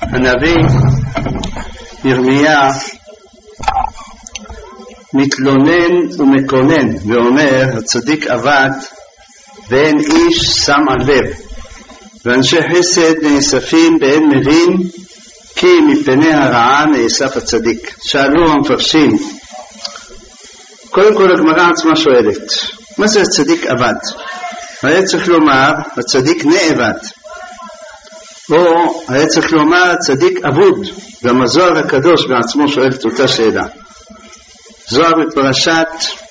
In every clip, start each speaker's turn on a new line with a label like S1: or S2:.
S1: הנביא ירמיה מתלונן ומקונן ואומר, הצדיק עבד ואין איש שם על לב, ואנשי חסד נאספים באין מבין, כי מפני הרעה נאסף הצדיק. שאלו המפרשים, קודם כל הגמרא עצמה שואלת, מה זה הצדיק עבד? היה צריך לומר הצדיק נאבד, או היה צריך לומר הצדיק אבוד. גם הזוהר הקדוש בעצמו שואל את אותה שאלה. זוהר בפרשת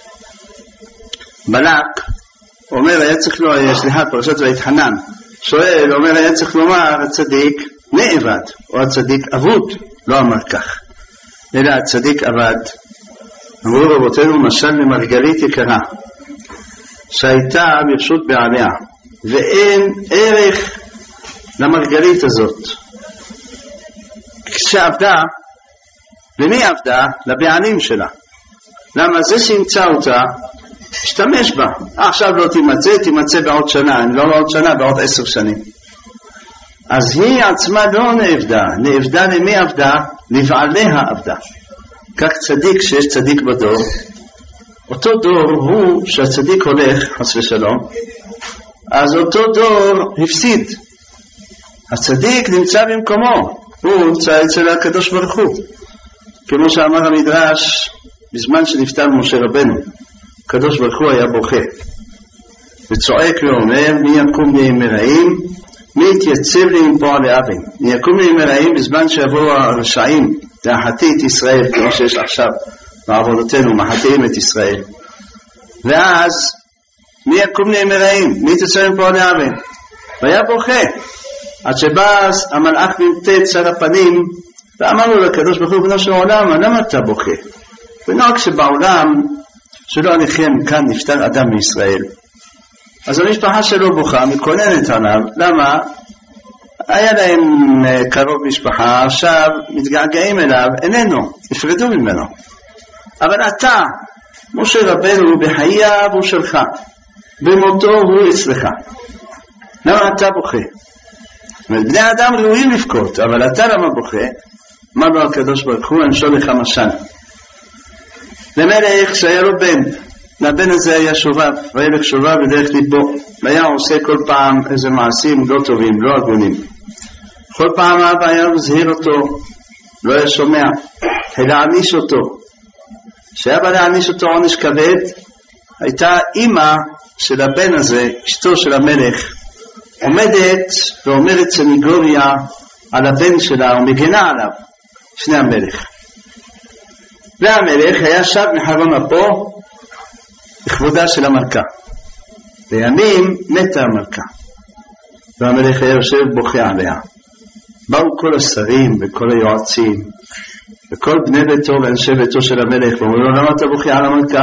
S1: בלק אומר, היה צריך לומר, פרשת ויתחנן, שואל, אומר, היה צריך לומר הצדיק נאבד או הצדיק אבוד. לא אמר כך, אלא הצדיק עבד. אמרו רבותינו, משל למרגלית יקרה שהייתה ברשות בעליה, ואין ערך למרגלית הזאת. כשעבדה, למי עבדה? לבעלים שלה. למה? זה שימצא אותה, השתמש בה. עכשיו לא תימצא בעוד שנה, לא בעוד שנה, בעוד 10 שנים. אז היא עצמה לא נעבדה למי עבדה? לבעליה עבדה. כך צדיק, שיש צדיק בדור, אותו דור הוא שהצדיק הולך, חס ושלום, אז אותו דור הפסיד. הצדיק נמצא במקומו, הוא נמצא אצל הקדוש ברוך הוא. כמו שאמר המדרש, בזמן שנפטר משה רבנו, הקדוש ברוך הוא היה בוכה וצועק ואומר, מי יקום לי עם מרעים, מי יתייצב לי עם פועלי אבן. מי יקום לי עם מרעים בזמן שיבואו הרשעים להחטיא את ישראל, כמו שיש עכשיו בעבודתנו, מחטאים את ישראל. ואז מי יקום לי עם מרעים, מי יתייצב עם פועלי אבן. והיה בוכה עד שבא המלאך במתץ על הפנים ואמר לו לקדוש ברוך הוא, בנו של העולם, למה אתה בוכה? ונוהג שבעולם שלא עליכם כאן נפטר אדם מישראל, אז המשפחה שלו בוכה, מקוננת עליו. למה? היה להם קרוב משפחה, עכשיו מתגעגעים אליו, איננו, הפרדו ממנו. אבל אתה, משה רבנו, בחייו הוא שלך, במותו הוא אצלך, למה אתה בוכה? בני אדם ראויים לבכות, אבל אתה למה בוכה? אמר לו הקדוש ברוך הוא, אנשול לך משל. למלך שהיה לו בן, לבן הזה היה שובב, והיה לך שובב בדרך ליבו, והיה עושה כל פעם איזה מעשים לא טובים, לא הגונים. כל פעם אבא היה מזהיר אותו, לא היה שומע, להעניש אותו. כשאבא להעניש אותו עונש כבד, הייתה אמא של הבן הזה, אשתו של המלך, עומדת ואומרת סניגוריה על הבן שלה ומגנה עליו, שני המלך. והמלך היה שב מחרון אפו לכבודה של המלכה. בימים מתה המלכה, והמלך היה יושב בוכה עליה. באו כל השרים וכל היועצים וכל בני ביתו ואנשי ביתו של המלך ואומרו לו, למה אתה בוכה על המלכה?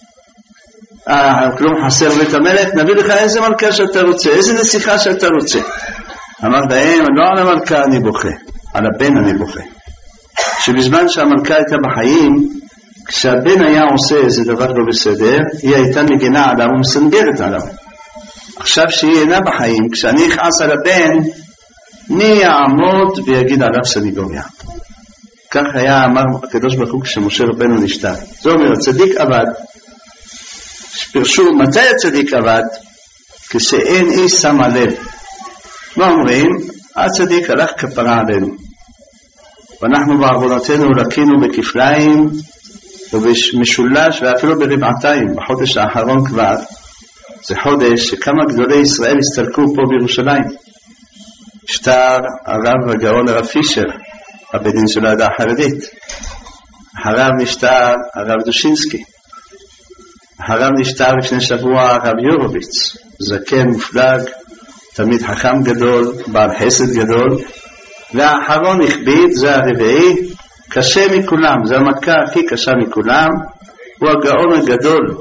S1: כלום חסר בית המלך, נביא לך איזה מלכה שאתה רוצה, איזה נסיכה שאתה רוצה. אמר להם, לא על המלכה אני בוכה, על הבן אני בוכה. שבזמן שהמלכה הייתה בחיים, כשהבן היה עושה איזה דבר לא בסדר, היא הייתה מגנה עליו ומסנגרת עליו. עכשיו שהיא אינה בחיים, כשאני אכעס על הבן, מי יעמוד ויגיד עליו סניגוריה? כך היה אמר הקדוש ברוך הוא כשמשה רבנו נפטר. זאת אומרת, הצדיק עבד. שפרשו מתי הצדיק עבד? כשאין איש שם לב. מה אומרים? הצדיק הלך כפרה עלינו, ואנחנו בעבודתנו לקינו בכפליים ובמשולש ואפילו ברבעתיים. בחודש האחרון כבר, זה חודש שכמה גדולי ישראל הסתלקו פה בירושלים. נפטר הרב הגאון הרב פישר, הבן דין של העדה החרדית. אחריו נפטר הרב דושינסקי. אחריו נפטר לפני שבוע הרב יורוביץ, זקן מופלג, תמיד חכם גדול, בעל חסד גדול. והאחרון הכביד, זה הרביעי, קשה מכולם, זה המכה הכי קשה מכולם, הוא הגאון הגדול,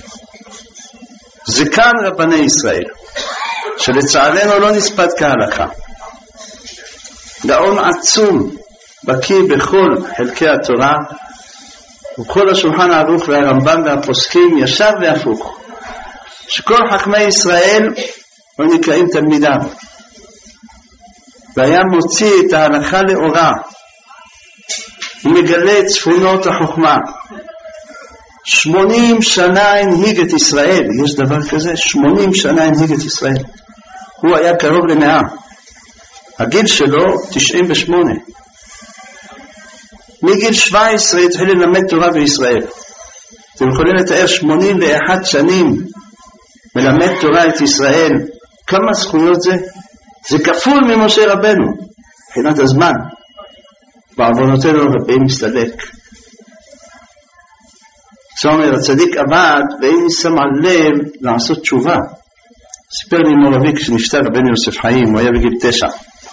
S1: זקן רבני ישראל, שלצערנו לא נספד כהלכה. גאון עצום, בקיא בכל חלקי התורה, וכל השולחן ערוך והרמב"ם והפוסקים ישר והפוך, שכל חכמי ישראל לא נקראים תלמידיו. והיה מוציא את ההלכה לאורה, הוא מגלה את צפונות החוכמה. 80 שנה הנהיג את ישראל, יש דבר כזה, 80 שנה הנהיג את ישראל. הוא היה קרוב ל100, הגיל שלו 98. מגיל 17 התחיל ללמד תורה בישראל. אתם יכולים לתאר 81 שנים מלמד תורה את ישראל, כמה זכויות זה? זה כפול ממשה רבנו, מבחינת הזמן. בעוונותינו רבים מסתדק. זאת אומרת, הצדיק עבד ואין שם על לב לעשות תשובה. סיפר לי מורבי כשנפטר רבנו יוסף חיים, הוא היה בגיל 9.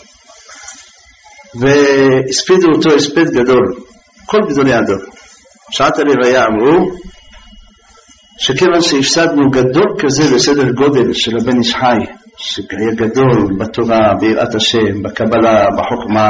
S1: והספידו אותו הספד גדול, כל גדולי הדור. שעת הלוויה אמרו, שכיוון שהפסדנו גדול כזה בסדר גודל של הבן איש חי, שהיה גדול בתורה, ביראת השם, בקבלה, בחוכמה,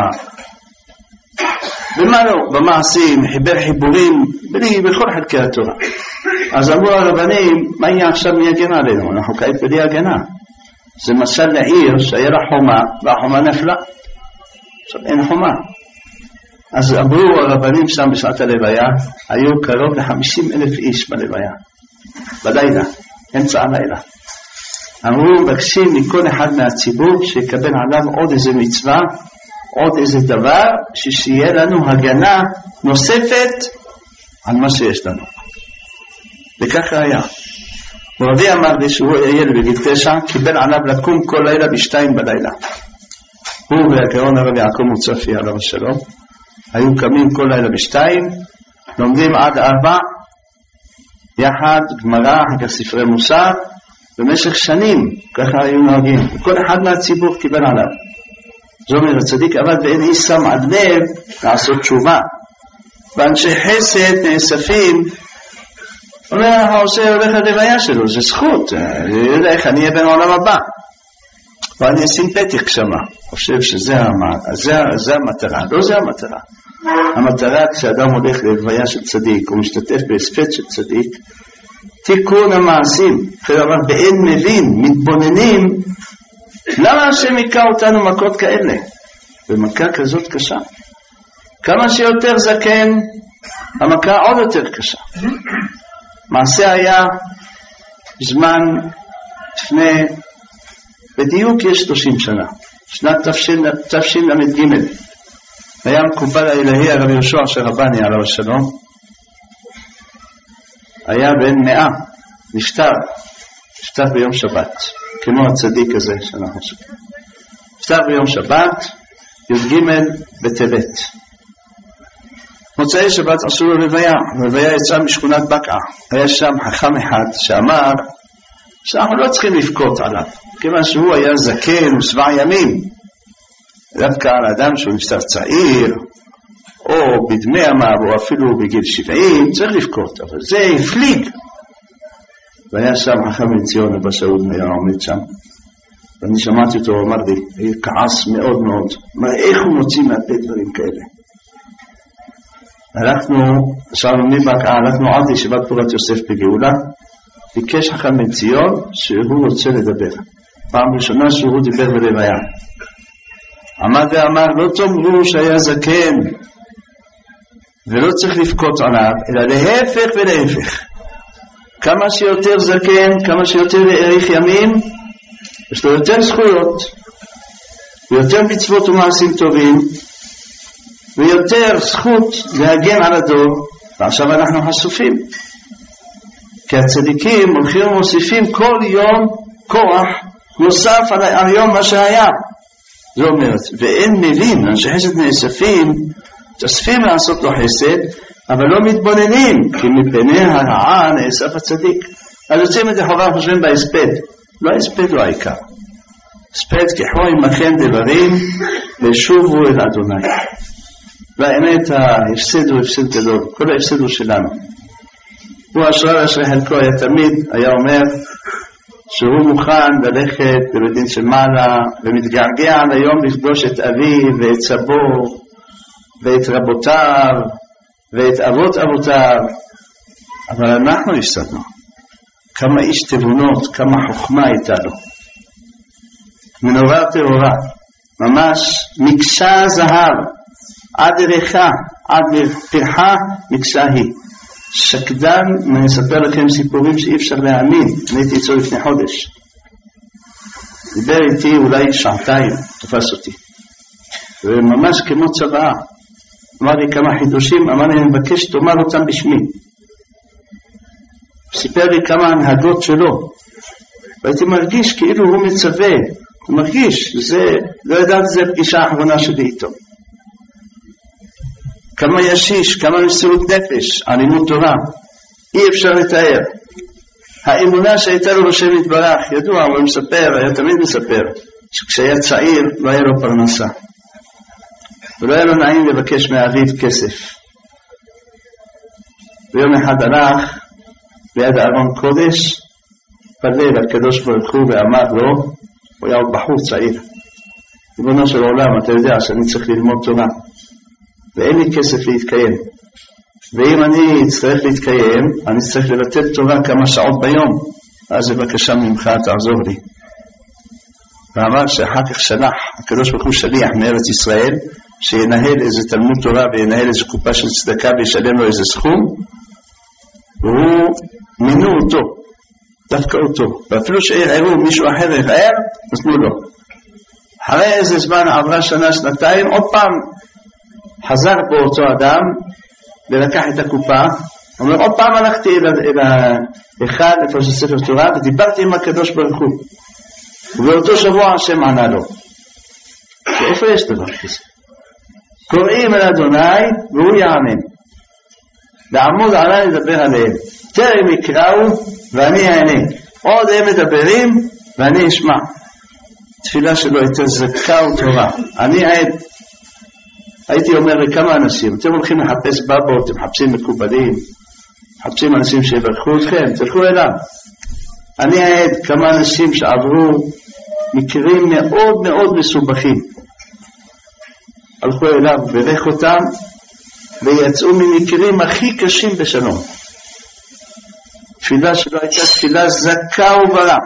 S1: ומה לא, במעשים, חיבר חיבורים, בכל חלקי התורה. אז אמרו הרבנים, מה יהיה עכשיו מי יגן עלינו? אנחנו כעת בלי הגנה. זה משל לעיר שהיה לה חומה, והחומה נפלה. עכשיו אין חומה. אז אמרו הרבנים שם בשעת הלוויה, היו קרוב ל50,000 איש בלוויה. בלילה, אמצע הלילה. אמרו, מבקשים מכל אחד מהציבור שיקבל עליו עוד איזה מצווה, עוד איזה דבר, שיהיה לנו הגנה נוספת על מה שיש לנו. וככה היה. ורבי אמר לי שהוא היה ילד בגיל 9, קיבל עליו לקום כל לילה ב2 בלילה. הוא והגאון הרב יעקב מוצפי עליו השלום, היו קמים כל לילה ב2, לומדים עד 4, יחד, גמרא, אחר ספרי מוסר, במשך שנים, ככה היו נוהגים. כל אחד מהציבור קיבל עליו. זאת אומרת, הצדיק עבד ואין איש שם עד לב לעשות תשובה. ואנשי חסד נאספים, אומר, העושה הולך ללוויה שלו, זה זכות, איך אני אהיה בן העולם הבא. ואני אשים פתק שמה, חושב שזה המטרה, לא זה המטרה. המטרה כשאדם הולך ללוויה של צדיק, הוא משתתף בהספד של צדיק, תיקון המעשים, כלומר באין מבין, מתבוננים, למה השם יקע אותנו מכות כאלה? במכה כזאת קשה. כמה שיותר זקן, המכה עוד יותר קשה. מעשה היה זמן לפני, בדיוק יש 30 שנה, שנת תשל"ג. היה מקובל האלוהי הרב יהושע שרבני עליו השלום, היה בן 100, נפטר ביום שבת, כמו הצדיק הזה שאנחנו שוקעים. נפטר ביום שבת, י"ג בטבת. מוצאי שבת עשו לו לוויה, לוויה יצאה משכונת בקעה. היה שם חכם אחד שאמר שאנחנו לא צריכים לבכות עליו, כיוון שהוא היה זקן ושבע ימים. דווקא על אדם שהוא נפטר צעיר, או בדמי ימיו, או אפילו בגיל 70, צריך לבכות, אבל זה הפליג. והיה שם חכם בן ציון אבא שאול היה עומד שם, ואני שמעתי אותו, הוא אמר לי, כעס מאוד מאוד, איך הוא מוציא מהפה דברים כאלה? הלכנו עד ישיבת פורת יוסף בגאולה, ביקש חכם בן ציון שהוא רוצה לדבר. פעם ראשונה שהוא דיבר בלוויה. עמד ואמר, לא תאמרו שהיה זקן, ולא צריך לבכות עליו, אלא להפך ולהפך. כמה שיותר זקן, כמה שיותר האריך ימים, יש לו יותר זכויות, ויותר מצוות ומעשים טובים, ויותר זכות להגן על הדור, ועכשיו אנחנו חשופים. כי הצדיקים הולכים ומוסיפים כל יום כוח נוסף על יום מה שהיה. זאת אומרת, ואין מבין, אנשי חסד נאספים, תאספים לעשות לו חסד, אבל לא מתבוננים, כי מפני הרעה נאסף הצדיק. אז יוצאים את החובה חושבים בהספד. לא הספד לא העיקר. הספד כחוי מכן דברים, ושובו אל אדוני. והאמת ההפסד הוא הפסד גדול, כל ההפסד הוא שלנו. הוא אשרי חלקו היה תמיד, היה אומר, שהוא מוכן ללכת בבית של מעלה, ומתגעגע ליום לפגוש את אביו ואת סבו, ואת רבותיו, ואת אבות אבותיו, אבל אנחנו הפסדנו. כמה איש תבונות, כמה חוכמה הייתה לו. מנורה טהורה, ממש מקשה זהב, עד עריכה, עד פרחה, מקשה היא. שקדן, אני אספר לכם סיפורים שאי אפשר להאמין, אני הייתי אצלו לפני חודש. דיבר איתי אולי שעתיים, תפס אותי. וממש כמו צבאה. אמר לי כמה חידושים, אמר לי אני מבקש תאמר אותם בשמי. סיפר לי כמה הנהגות שלו. והייתי מרגיש כאילו הוא מצווה. הוא מרגיש, לא ידעתי זה הפגישה האחרונה שלי איתו. כמה ישיש, כמה מסירות נפש, על לימוד תורה, אי אפשר לתאר. האמונה שהייתה לו בשם יתברך, ידוע, הוא מספר, היה תמיד מספר, שכשהיה צעיר לא היה לו פרנסה. ולא היה לו נעים לבקש מאביו כסף. ויום אחד הלך ליד ארון קודש, פלל לקדוש ברוך הוא ואמר לו, הוא היה עוד בחור צעיר, ריבונו של עולם, אתה יודע שאני צריך ללמוד תורה, ואין לי כסף להתקיים. ואם אני אצטרך להתקיים, אני צריך לבטל תורה כמה שעות ביום, אז בבקשה ממך תעזור לי. ואמר שאחר כך שלח, הקדוש ברוך הוא שליח מארץ ישראל, שינהל איזה תלמוד תורה וינהל איזה קופה של צדקה וישלם לו איזה סכום, והוא מינו אותו, דווקא אותו, ואפילו שערערו מישהו אחר ירער, נתנו לו. אחרי איזה זמן עברה שנה, שנתיים, עוד פעם חזר בו אותו אדם ולקח את הקופה. אומר, עוד פעם הלכתי אל האחד, איפה של ספר תורה, ודיברתי עם הקדוש ברוך הוא. ובאותו שבוע השם ענה לו. ואיפה יש דבר כזה? קוראים אל אדוני והוא יענן. לעמוד עליי לדבר עליהם. תרם יקראו ואני אענה. עוד הם מדברים ואני אשמע. תפילה שלו הייתה זכה וטובה. אני הייתי אומר לכמה אנשים, אתם הולכים לחפש בבות, אתם מחפשים מקובלים, מחפשים אנשים שיברכו אתכם, תלכו אליו. אני עד כמה אנשים שעברו מקרים מאוד מאוד מסובכים. הלכו אליו, ברך אותם, ויצאו ממקרים הכי קשים בשלום. תפילה שלו הייתה תפילה זכה וברא.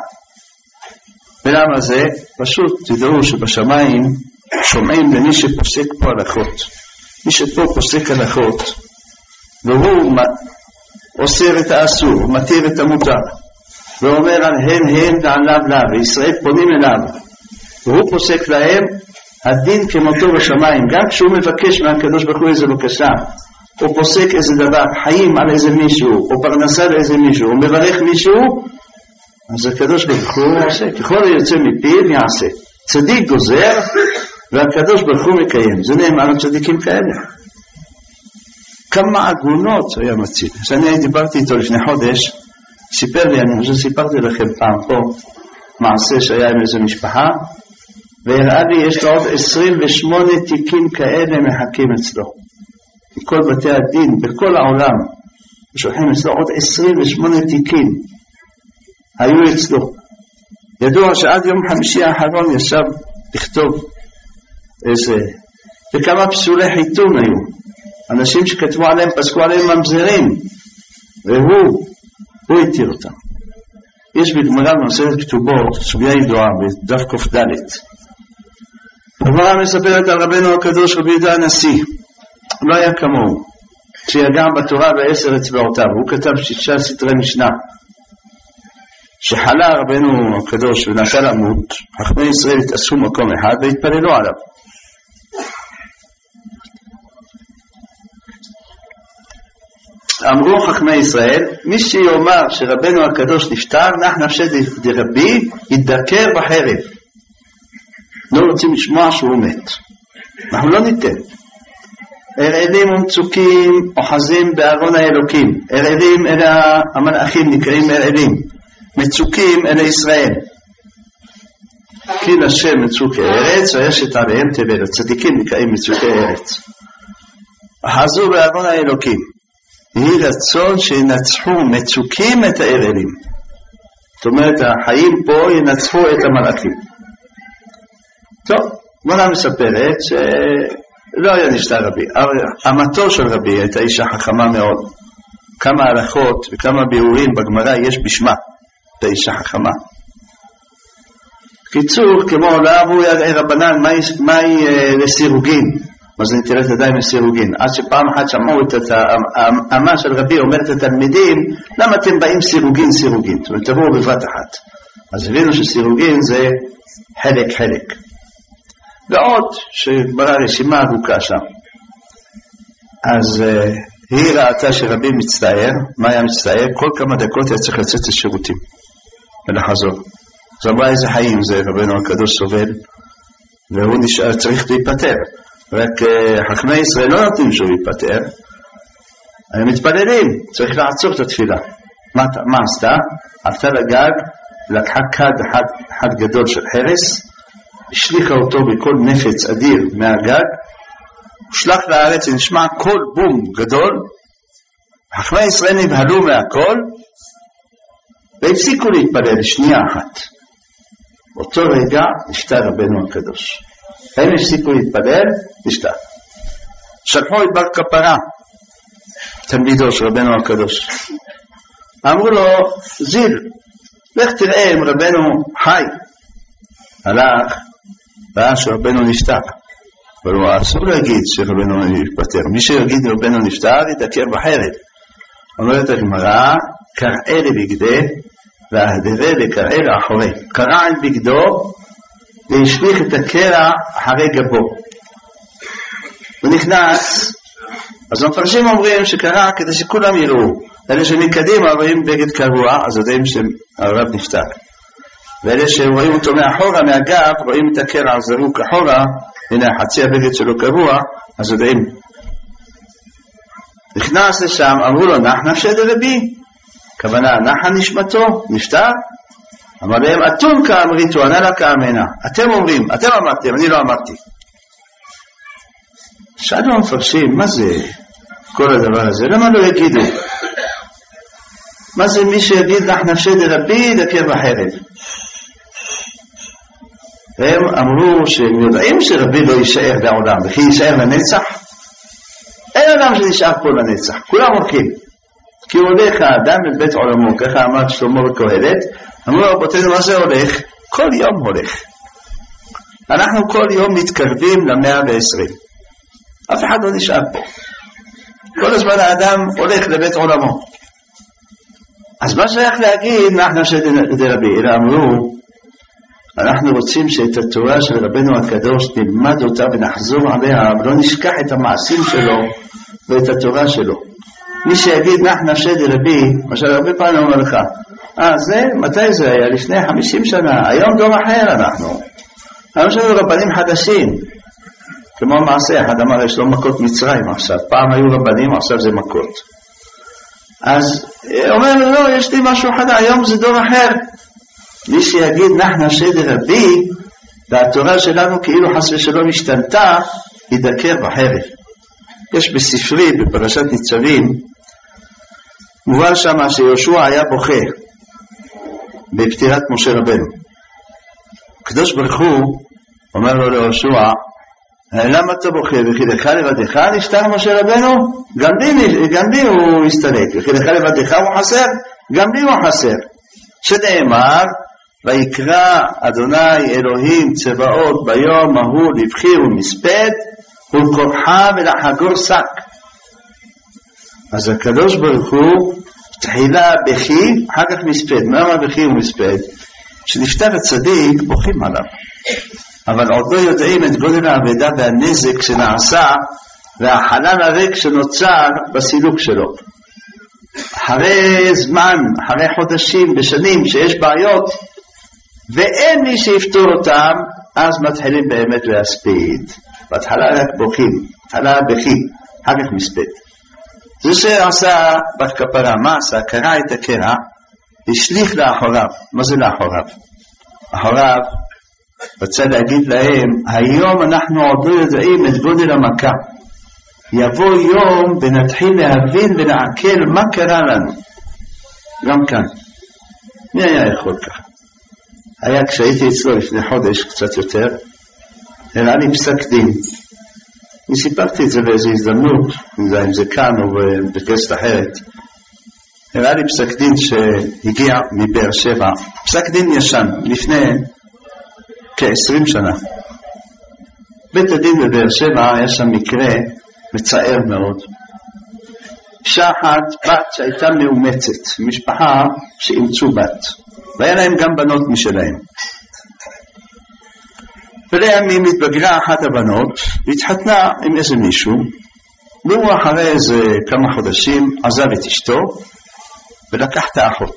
S1: ולמה זה? פשוט תדעו שבשמיים שומעים למי שפוסק פה הלכות. מי שפה פוסק הלכות, והוא אוסר את האסור, מתיר את המותר, ואומר על הם ועל לאו, וישראל פונים אליו, והוא פוסק להם, הדין כמותו בשמיים. גם כשהוא מבקש מהקדוש ברוך הוא איזה בקשה, או פוסק איזה דבר, חיים על איזה מישהו, או פרנסה לאיזה מישהו, או מברך מישהו, אז הקדוש ברוך הוא עושה, ככל היוצא מפיו יעשה. צדיק גוזר, והקדוש ברוך הוא מקיים. זה נאמר על צדיקים כאלה. כמה עגונות היה מציל. כשאני דיברתי איתו לפני חודש, סיפר לי, אני חושב סיפרתי לכם פעם פה, מעשה שהיה עם איזו משפחה, והראה לי, יש לו עוד 28 תיקים כאלה מחכים אצלו. בכל בתי הדין, בכל העולם, שולחים אצלו עוד 28 תיקים. היו אצלו. ידוע שעד יום חמישי האחרון ישב לכתוב איזה, וכמה פסולי חיתון היו. אנשים שכתבו עליהם, פסקו עליהם ממזרים, והוא התיר אותם. יש בגמרא במסכת כתובות, סוגיה ידועה, בדף ק"ד. הגמרא מספרת על רבנו הקדוש רבי יהודה הנשיא. לא היה כמוהו, שיגע בתורה ב10 אצבעותיו. הוא כתב 6 סתרי משנה. שחלה רבנו הקדוש ונשא למות, חכמי ישראל התאספו מקום אחד והתפללו עליו. אמרו חכמי ישראל, מי שיאמר שרבנו הקדוש נפטר, נח נפשי דרבי, יתדקר בחרב. לא רוצים לשמוע שהוא מת. אנחנו לא ניתן. הרעילים ומצוקים אוחזים בארון האלוקים. הרעילים אלה המלאכים נקראים הרעילים. מצוקים אלה ישראל. כי לשם מצוקי ארץ, וישת עליהם תבל. צדיקים נקראים מצוקי ארץ. אחזו בארון האלוקים. יהי רצון שינצחו מצוקים את הארעילים. זאת אומרת, החיים פה ינצחו את המלאכים. טוב, גמרא מספרת שלא היה נשתה רבי. אמתו של רבי הייתה אישה חכמה מאוד. כמה הלכות וכמה ביאורים בגמרא יש בשמה. את האישה חכמה. קיצור, כמו לא אמרו ידעי רבנן, מהי לסירוגין? מה זה נטילת ידיים לסירוגין? עד שפעם אחת שמעו את האמה של רבי אומרת לתלמידים, למה אתם באים סירוגין? זאת אומרת, תבואו בבת אחת. אז הבינו שסירוגין זה חלק. ועוד שברא רשימה ארוכה שם. אז היא ראתה שרבי מצטער. מה היה מצטער? כל כמה דקות היה צריך לצאת לשירותים ולחזור. אז אמרה איזה חיים זה, רבנו הקדוש סובל, והוא נשאר, צריך להיפטר. רק חכמי ישראל לא נותנים שהוא ייפטר, הם מתפללים, צריך לעצור את התפילה. מה עשתה? עלתה לגג, לקחה כד גדול של חרס, השליחה אותו בכל נפץ אדיר מהגג, ושלח לארץ, נשמע כל בום גדול, חכמי ישראל נבהלו מהכל, והפסיקו להתפלל שנייה אחת. באותו רגע נפטר רבנו הקדוש. הם הפסיקו להתפלל, נשתה. שלחו את בר כפרה, תלמידו של רבנו הקדוש. אמרו לו, זיל, לך תראה אם רבנו חי. הלך, ראה שרבנו נפטר. אבל הוא אסור להגיד שרבנו נפטר. מי שיגיד רבנו נפטר, יתעכב בחרב. אומרת הגמרא, קרעה לבגדי, והדרה לקרעה לאחורי. קרע את בגדו, והשליך את הקרע אחרי גבו. הוא נכנס, אז המפרשים אומרים שקרע כדי שכולם יראו. אלה שמקדימה רואים בגד קרוע, אז יודעים שהרב נפטר. ואלה שרואים אותו מאחורה, מהגב, רואים את הקרע זרוק אחורה, הנה חצי הבגד שלו קרוע, אז יודעים. נכנס לשם, אמרו לו, נח נפשי דרבי. כוונה, נחה נשמתו, נפטר. אמר להם, אתון כאמריתו, ענה לה כאמנה. אתם אומרים, אתם אמרתם, אני לא אמרתי. שאלו המפרשים, מה זה כל הדבר הזה? למה לא יגידו? מה זה מי שיגיד נח נפשי דרבי דקר בחרב? הם אמרו שהם יודעים שרבי לא יישאר בעולם, וכי יישאר לנצח? אין אדם שנשאר פה לנצח, כולם הולכים. כי הוא הולך האדם לבית עולמו, ככה אמר שלמה וקהלת, אמרו רבותינו מה זה הולך? כל יום הולך. אנחנו כל יום מתקרבים ל120. אף אחד לא נשאר פה. כל הזמן האדם הולך לבית עולמו. אז מה שייך להגיד, אנחנו שדרבי, אלא אמרו, אנחנו רוצים שאת התורה של רבנו הקדוש נלמד אותה ונחזור עליה, ולא נשכח את המעשים שלו ואת התורה שלו. מי שיגיד נח נפשי דרבי, מה שהרבה פעמים אומר לך, זה, מתי זה היה? לפני 50 שנה, היום דור אחר אנחנו. היום יש לנו רבנים חדשים, כמו מעשה, אחד אמר, יש לו מכות מצרים עכשיו, פעם היו רבנים, עכשיו זה מכות. אז אומר לו, לא, יש לי משהו חדש, היום זה דור אחר. מי שיגיד נח נפשי דרבי, והתורה שלנו כאילו חס ושלום השתנתה, ידקר בחרב. יש בספרי, בפרשת ניצבים, מובן שמה שיהושע היה בוכה בפטירת משה רבנו. הקדוש ברוך הוא אומר לו ליהושע, למה אתה בוכה? וכי לך לבדך נפטר משה רבנו? גם לי הוא הסתלק. וכי לך לבדך הוא חסר? גם לי הוא חסר. שנאמר, ויקרא אדוני אלוהים צבאות ביום ההוא לבכי ומספד ולקורחה ולחגור שק. אז הקדוש ברוך הוא תחילה בכי, אחר כך מספד. מה בכי ומספד? כשנפטר הצדיק בוכים עליו, אבל עוד לא יודעים את גודל העבודה והנזק שנעשה והחלל הריק שנוצר בסילוק שלו. אחרי זמן, אחרי חודשים ושנים שיש בעיות ואין מי שיפתור אותם, אז מתחילים באמת להספיד. בהתחלה רק בוכים, בהתחלה בכי, אחר כך מספד. זה שעשה בר כפרה, מה עשה? קרע את הקרע, השליך לאחוריו. מה זה לאחוריו? אחוריו רוצה להגיד להם, היום אנחנו עוד לא יודעים את גודל המכה. יבוא יום ונתחיל להבין ולעכל מה קרה לנו. גם כאן. מי היה יכול ככה? היה כשהייתי אצלו לפני חודש, קצת יותר, הראה לי פסק דין. אני סיפרתי את זה באיזו הזדמנות, אם זה כאן או בכנסת אחרת. הראה לי פסק דין שהגיע מבאר שבע, פסק דין ישן, לפני כ-20 שנה. בית הדין בבאר שבע היה שם מקרה מצער מאוד. אישה אחת, בת שהייתה מאומצת, משפחה שאימצו בת, והיה להם גם בנות משלהם. ולימים התבגרה אחת הבנות והתחתנה עם איזה מישהו, והוא אחרי איזה כמה חודשים עזב את אשתו ולקח את האחות.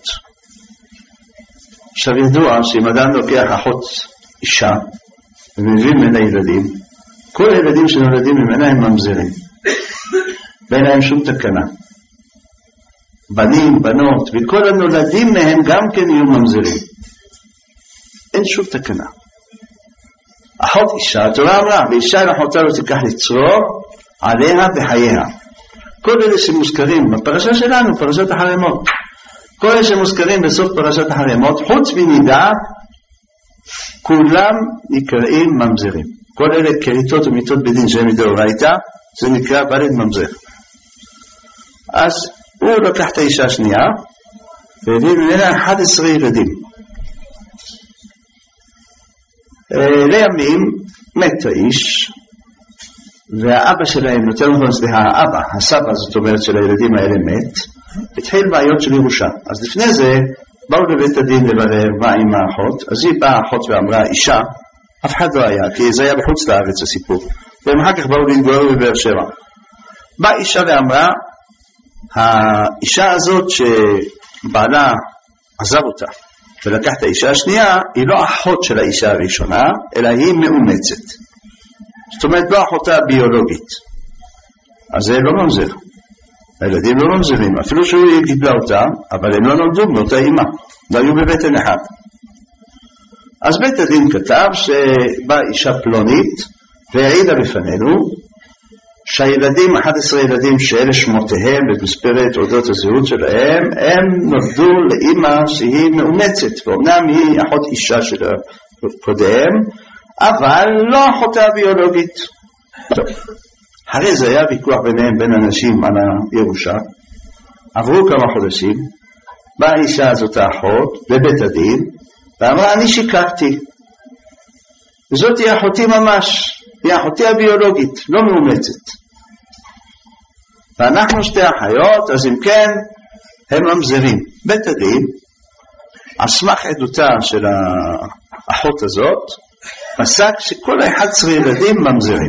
S1: עכשיו ידוע שאם אדם לוקח אחות אישה ומביא ממנה ילדים, כל הילדים שנולדים ממנה הם ממזרים, ואין להם שום תקנה. בנים, בנות, וכל הנולדים מהם גם כן יהיו ממזרים, אין שום תקנה. אחות אישה, התורה אמרה, ואישה אל אחותה לא תיקח לצרור עליה וחייה. כל אלה שמוזכרים בפרשה שלנו, פרשת החרמות, כל אלה שמוזכרים בסוף פרשת החרמות, חוץ מנידה, כולם נקראים ממזרים. כל אלה כריתות ומיתות בדין שהם מדאורייתא, זה נקרא בלד ממזר. אז הוא לקח את האישה השנייה והביא ממנה 11 ילדים. לימים מת האיש, והאבא שלהם, יותר נכון סליחה, האבא, הסבא, זאת אומרת של הילדים האלה מת, התחיל בעיות של ירושה. אז לפני זה באו לבית הדין לברר מה עם האחות, אז היא באה האחות ואמרה, אישה, אף אחד לא היה, כי זה היה בחוץ לארץ הסיפור, והם אחר כך באו להתגורר בבאר שבע. באה אישה ואמרה, האישה הזאת שבעלה עזב אותה ולקח את האישה השנייה, היא לא אחות של האישה הראשונה, אלא היא מאומצת. זאת אומרת, לא אחותה ביולוגית. אז זה לא ממזר. הילדים לא ממזרים, אפילו שהוא גידלה אותה, אבל הם לא נולדו מאותה אימא, לא היו בבטן אחד. אז בית הדין כתב שבאה אישה פלונית והעידה בפנינו שהילדים, 11 ילדים שאלה שמותיהם במספרת אודות הזהות שלהם, הם נולדו לאמא שהיא מאומצת, ואומנם היא אחות אישה של קודם, אבל לא אחותה ביולוגית. טוב, הרי זה היה ויכוח ביניהם בין אנשים על הירושה, עברו כמה חודשים, באה האישה הזאת האחות בבית הדין, ואמרה, אני שיקרתי, וזאת היא אחותי ממש, היא אחותי הביולוגית, לא מאומצת. ואנחנו שתי אחיות, אז אם כן, הם ממזרים. בית הדין, על סמך עדותה של האחות הזאת, פסק שכל 11 ילדים ממזרים.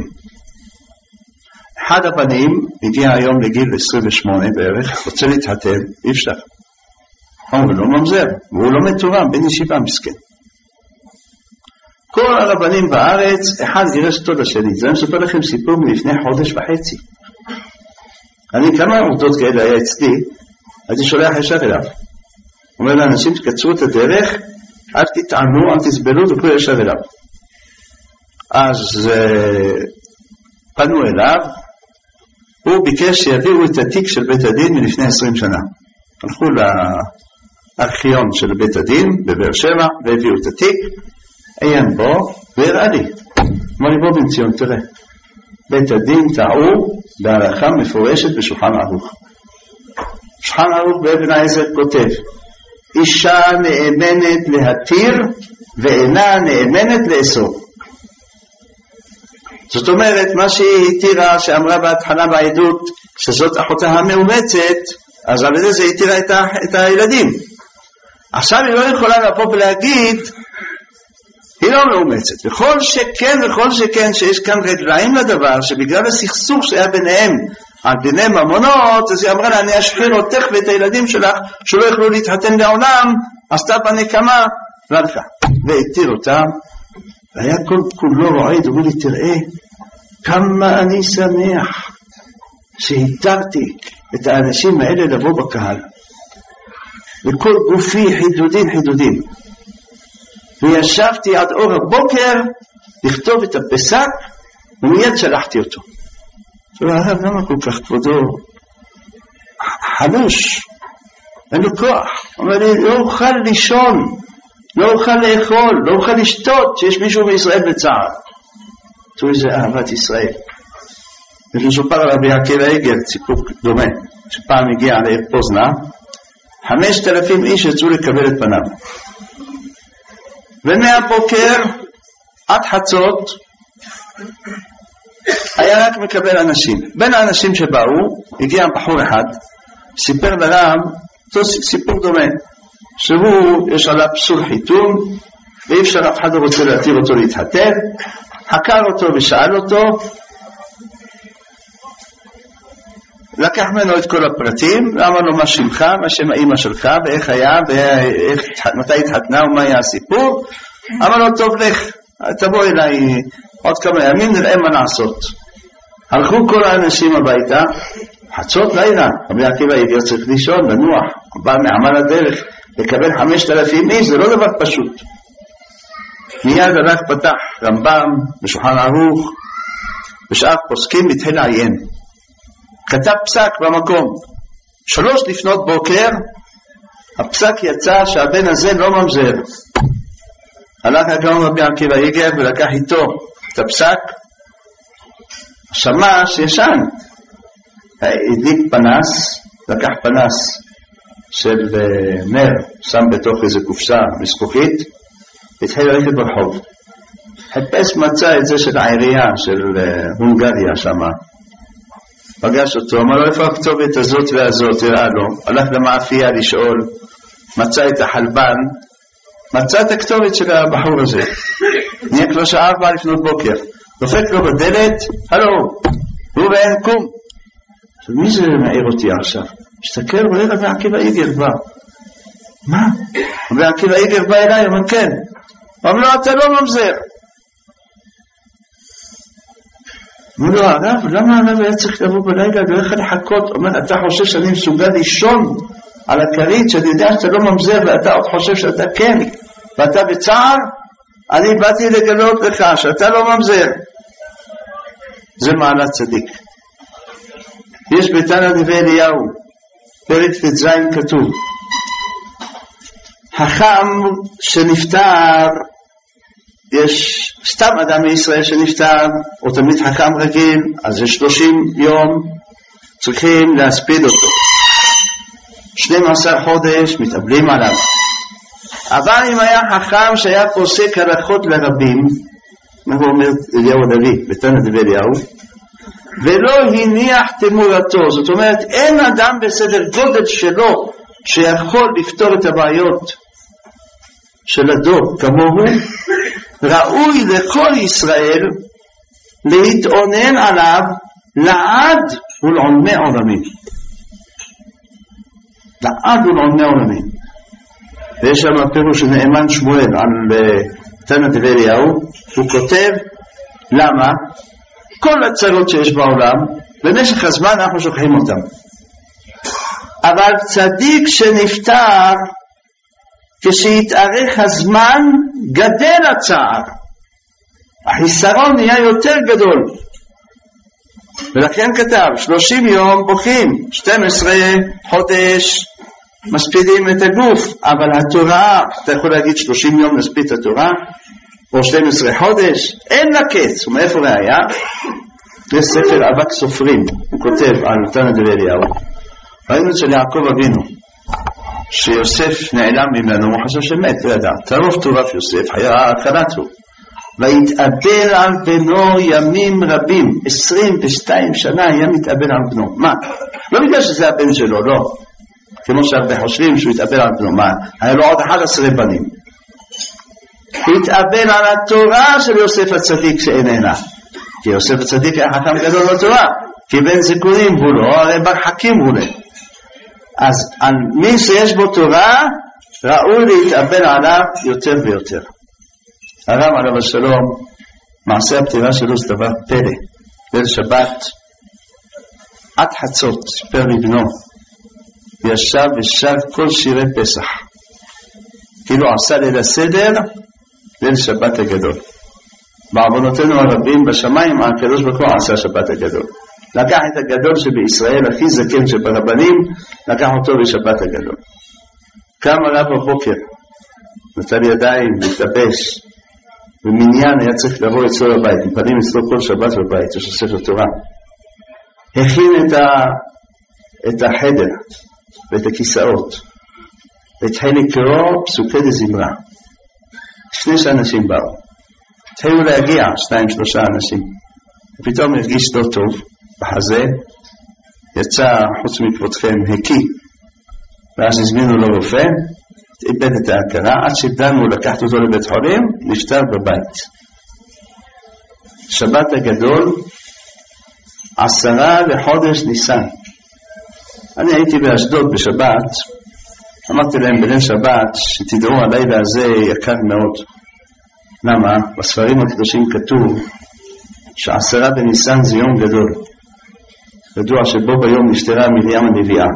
S1: אחד הבנים הגיע היום לגיל 28 בערך, רוצה להתחתן, אי אפשר. הוא לא ממזר, והוא לא מתורם, בן ישיבה מסכן. כל הרבנים בארץ, אחד גירש אותו לשני. זה אני מספר לכם סיפור מלפני חודש וחצי. אני כמה עובדות כאלה היה אצלי, הייתי שולח ישר אליו. אומר לאנשים, תקצרו את הדרך, אל תטענו, אל תסבלו, תקרו ישר אליו. אז פנו אליו, הוא ביקש שיביאו את התיק של בית הדין מלפני 20 שנה. הלכו לארכיון של בית הדין בבאר שבע, והביאו את התיק, עיין בו, והראה לי. אמר לי, בוא בן ציון, תראה. בית הדין טעו בהלכה מפורשת בשולחן ערוך. שולחן ערוך באבן העזר כותב, אישה נאמנת להתיר ואינה נאמנת לאסור. זאת אומרת, מה שהיא התירה, שאמרה בהתחלה בעדות, שזאת אחותה המאומצת, אז על ידי זה התירה את הילדים. עכשיו היא לא יכולה לבוא ולהגיד, היא לא מאומצת. וכל שכן שיש כאן רגליים לדבר, שבגלל הסכסוך שהיה ביניהם, על דיני ממונות, אז היא אמרה לה, אני אשחיר אותך ואת הילדים שלך, שלא יכלו להתחתן לעולם, עשתה בנקמה, והלכה. והתיר אותם, והיה כל כולו רועד, הוא לי, תראה, כמה אני שמח, שהתרתי את האנשים האלה לבוא בקהל. וכל גופי חידודים. וישבתי עד אור הבוקר לכתוב את הפסק, ומיד שלחתי אותו. הרב, למה כל כך כבודו חלוש? אין לו כוח. אומר לי, לא אוכל לישון, לא אוכל לאכול, לא אוכל לשתות, שיש מישהו בישראל בצער. תראו איזה אהבת ישראל. ולסופר על רבי עקיבא איגר, סיפור דומה, שפעם הגיע לעיר פוזנה, 5,000 איש יצאו לקבל את פניו. ומהבוקר עד חצות היה רק מקבל אנשים. בין האנשים שבאו הגיע בחור אחד, סיפר לרב סיפור דומה, שהוא יש עליו פסול חיתון ואי אפשר, אף אחד לא רוצה להתיר אותו להתחתן. חקר אותו ושאל אותו, לקח ממנו את כל הפרטים, אמר לו מה שמך, מה שם האמא שלך, ואיך היה, מתי התחתנה ומה היה הסיפור. אמר לו, טוב לך, תבוא אליי עוד כמה ימים, נראה מה לעשות. הלכו כל האנשים הביתה, חצות לילה, רבי עקיבא איגר צריך לישון, לנוח, בא מעמל הדרך, לקבל 5,000 איש, זה לא דבר פשוט. מיד הלך פתח רמב"ם, בשולחן ערוך, בשאר פוסקים, התחיל לעיין. כתב פסק במקום. 3 לפנות בוקר, הפסק יצא שהבן הזה לא ממזר. הלך הגאון רבי עקיבא איגר ולקח איתו את הפסק, שמש ישן, הדליק פנס, לקח פנס של נר, שם בתוך איזה קופסה מזכוכית, התחיל ללכת ברחוב. חיפש מצא את זה של העירייה של הונגריה שמה, פגש אותו, אמר לו איפה הכתובת הזאת והזאת, הראה לו, הלך למאפייה לשאול, מצא את החלבן, מצא את הכתובת של הבחור הזה. נהיה כבר שעה 4 לפנות בוקר, דופק לו בדלת, הלו, הוא ואין קום. מי זה מעיר אותי עכשיו? משתכל, רואה רבי עקיבא איגר בא. מה? רבי עקיבא איגר בא אליי, אומר כן. אמר לו, אתה לא ממזר. אמר לו, הרב, למה הרב היה צריך לבוא בלילה ואיך לחכות? אומר, אתה חושב שאני מסוגל לישון על הכרית, שאני יודע שאתה לא ממזר ואתה עוד חושב שאתה כן, ואתה בצער? אני באתי לגלות לך שאתה לא ממזר. זה מעלת צדיק. יש בתנא דבי אליהו, פרק ט"ז כתוב, חכם שנפטר, יש סתם אדם מישראל שנפטר, או תמיד חכם רגיל, אז זה 30 יום צריכים להספיד אותו. 12 חודש מתאבלים עליו. אבל אם היה חכם שהיה פוסק הלכות לרבים, מה הוא אומר אליהו הנביא בתנא דבי אליהו, ולא הניח תמורתו, זאת אומרת אין אדם בסדר גודל שלו שיכול לפתור את הבעיות של הדור כמוהו, ראוי לכל ישראל להתאונן עליו לעד ולעולמי עולמים. לעד ולעולמי עולמים. ויש שם פירוש של נאמן שמואל על תנא דבי אליהו, הוא כותב למה כל הצרות שיש בעולם במשך הזמן אנחנו שוכחים אותם, אבל צדיק שנפטר כשיתארך הזמן גדל הצער, החיסרון נהיה יותר גדול, ולכן כתב 30 יום בוכים, 12 חודש מספידים את הגוף, אבל התורה, אתה יכול להגיד 30 יום נספיד את התורה, או 12 חודש, אין לה קץ. ומאיפה ראיה? יש ספר אבק סופרים, הוא כותב על תנא דבי אליהו, ראינו אצל יעקב אבינו שיוסף נעלם ממנו, הוא חשב שמת, לא ידע, טרוף טורף יוסף, היה קראתו, והתאבל על בנו ימים רבים, 22 שנה היה מתאבל על בנו. מה? לא בגלל שזה הבן שלו, לא, כמו שהרבה חושבים שהוא התאבל על בנו. מה? היה לו עוד 11 בנים. התאבל על התורה של יוסף הצדיק שאיננה, כי יוסף הצדיק היה חכם גדול בתורה, כי בן זכונים הוא לא, הרי ברחקים הוא לא. אז על מי שיש בו תורה ראוי להתאבל עליו יותר ויותר. הרב עליו השלום, מעשה הפטירה שלו זה דבר פלא. ליל שבת עד חצות סיפר לבנו, ישב ושר כל שירי פסח, כאילו עשה ליל הסדר, ליל שבת הגדול. בעוונותינו הרבים בשמיים הקדוש ברוך הוא עשה שבת הגדול, לקח את הגדול שבישראל, הכי זקן שברבנים, לקח אותו בשבת הגדול. קם עליו בבוקר, נטל ידיים, להתלבש, ומניין היה צריך לבוא אצלו לבית, מפנים אצלו כל שבת בבית, יש לו ספר תורה. הכין את החדר ואת הכיסאות, והתחיל לקרוא פסוקי דזמרה. 2 אנשים באו, התחילו להגיע 2-3 אנשים, ופתאום הרגיש לא טוב בחזה, יצא חוץ מכבודכם הקיא, ואז הזמינו לו רופא, איבד את ההכרה, עד שדנו לקחת אותו לבית חולים, נפטר בבית. שבת הגדול, 10 לחודש ניסן. אני הייתי באשדוד בשבת, אמרתי להם בליל שבת שתדעו הלילה הזה יקר מאוד. למה? בספרים הקדושים כתוב ש10 בניסן זה יום גדול. ידוע שבו ביום נפטרה מרים הנביאה.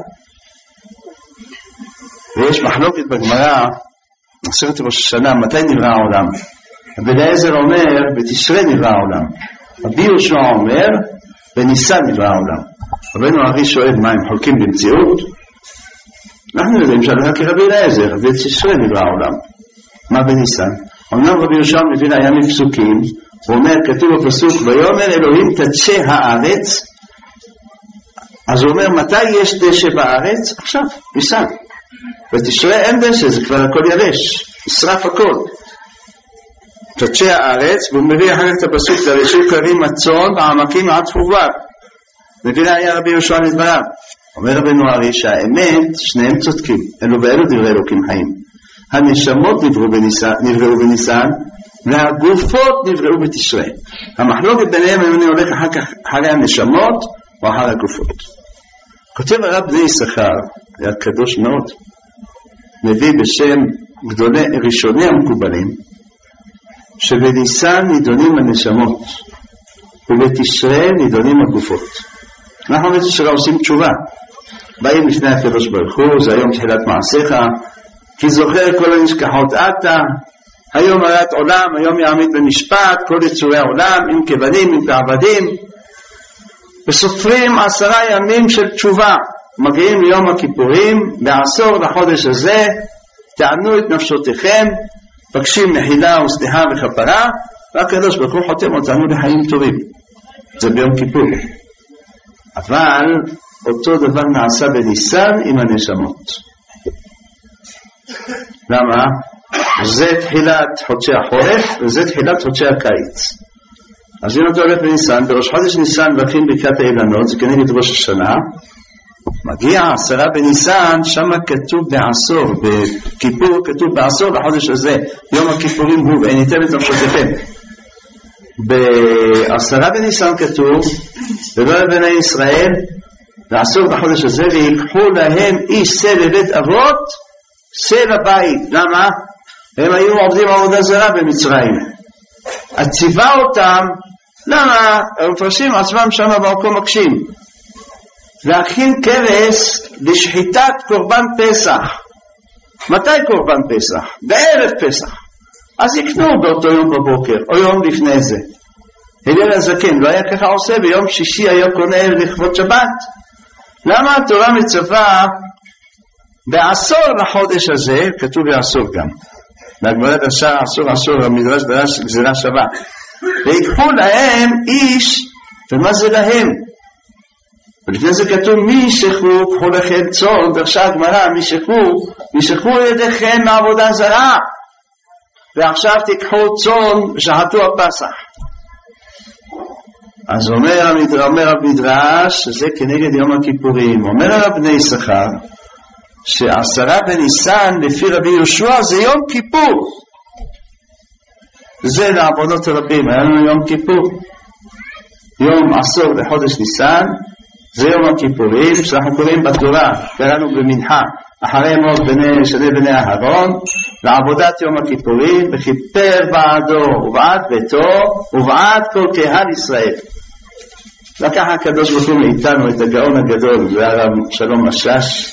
S1: ויש מחלוקת בגמרא, מסכת ראש השנה, מתי נברא העולם? רבי אליעזר אומר, בתשרי נברא העולם. רבי יהושע אומר, בניסן נברא העולם. רבנו הארי שואל מה הם חולקים במציאות? אנחנו יודעים שהלכה כרבי אליעזר, בתשרי נברא העולם. מה בניסן? אמנם רבי יהושע מביא היה מפסוקים, הוא אומר, כתוב בפסוק, ויאמר אלוהים תדשא הארץ, אז הוא אומר, מתי יש דשא בארץ? עכשיו, ניסן. בתשרי אין דשא, זה כבר הכל יבש, ישרף הכל. תדשא הארץ, והוא מביא אחר את הפסוק, דרשו קרים הצאן והעמקים עד חורבן. מביא היה רבי יהושע לדבריו. אומר רבנו הארי שהאמת, שניהם צודקים, אלו ואלו דברי אלוקים חיים. הנשמות נבראו בניסן, והגופות נבראו בתשרי. המחלוקת ביניהם, אם אני הולך אחרי הנשמות, או אחרי הגופות. כותב הרב בני יששכר, היה קדוש מאוד, מביא בשם גדולי ראשוני המקובלים, שבניסן נידונים הנשמות, ובתשרי נידונים הגופות. אנחנו בתשרי עושים תשובה, באים לפני הקדוש ברוך הוא, זה היום תחילת מעשיך, כי זוכר כל הנשכחות אתה, היום הרת עולם, היום יעמיד במשפט, כל יצורי העולם, עם כבנים, עם כעבדים, וסופרים 10 ימים של תשובה, מגיעים ליום הכיפורים, ב10 לחודש הזה, תענו את נפשותיכם, פגשים מחילה וסליחה וכפרה, והקדוש ברוך הוא חותם אותנו לחיים טובים. זה ביום כיפור. אבל אותו דבר נעשה בניסן עם הנשמות. למה? זה תחילת חודשי החורף, וזה תחילת חודשי הקיץ. אז אם אתה הולך בניסן, בראש חודש ניסן מבקרים ברכת האילנות, זה כנגד ראש השנה, מגיע 10 בניסן, שם כתוב בעשור, בכיפור כתוב בעשור לחודש הזה, יום הכיפורים הוא, ואין ייתן את נפשותיכם. ב10 בניסן כתוב, ובא בני ישראל, לעשור בחודש הזה, ויקחו להם איש שא בבית אבות, שא לבית. למה? הם היו עובדים עבודה זרה במצרים. הציבה אותם, למה? הם מפרשים עצמם שם במקום מקשים. להכין כבש לשחיטת קורבן פסח. מתי קורבן פסח? בערב פסח. אז יקנו באותו יום בבוקר, או יום לפני זה. הלל הזקן לא היה ככה עושה, ביום שישי היה קונה לכבוד שבת. למה התורה מצווה בעשור לחודש הזה, כתוב בעשור גם. בהגמרת עשור, המדרש דרש גזירה שווה. ויקחו להם איש, ומה זה להם? ולפני זה כתוב מי שכו, קחו לכם צאן, דרשה הגמרא, מי שכו ידיכם מעבודה זרה, ועכשיו תיקחו צאן ושחטו הפסח. אז אומר המדרש, שזה כנגד יום הכיפורים. אומר הרב בני יששכר, ש10 בניסן לפי רבי יהושע זה יום כיפור. זה לעבודות רבים, היה לנו יום כיפור. יום 10 לחודש ניסן, זה יום הכיפורים, שאנחנו קוראים בתורה, קראנו במנחה, אחרי מות בני אהרון, לעבודת יום הכיפורים, וכיפר בעדו ובעד ביתו, ובעד כל קהל ישראל. לקח הקדוש ברוך הוא מאיתנו את הגאון הגדול, זה הרב שלום משאש,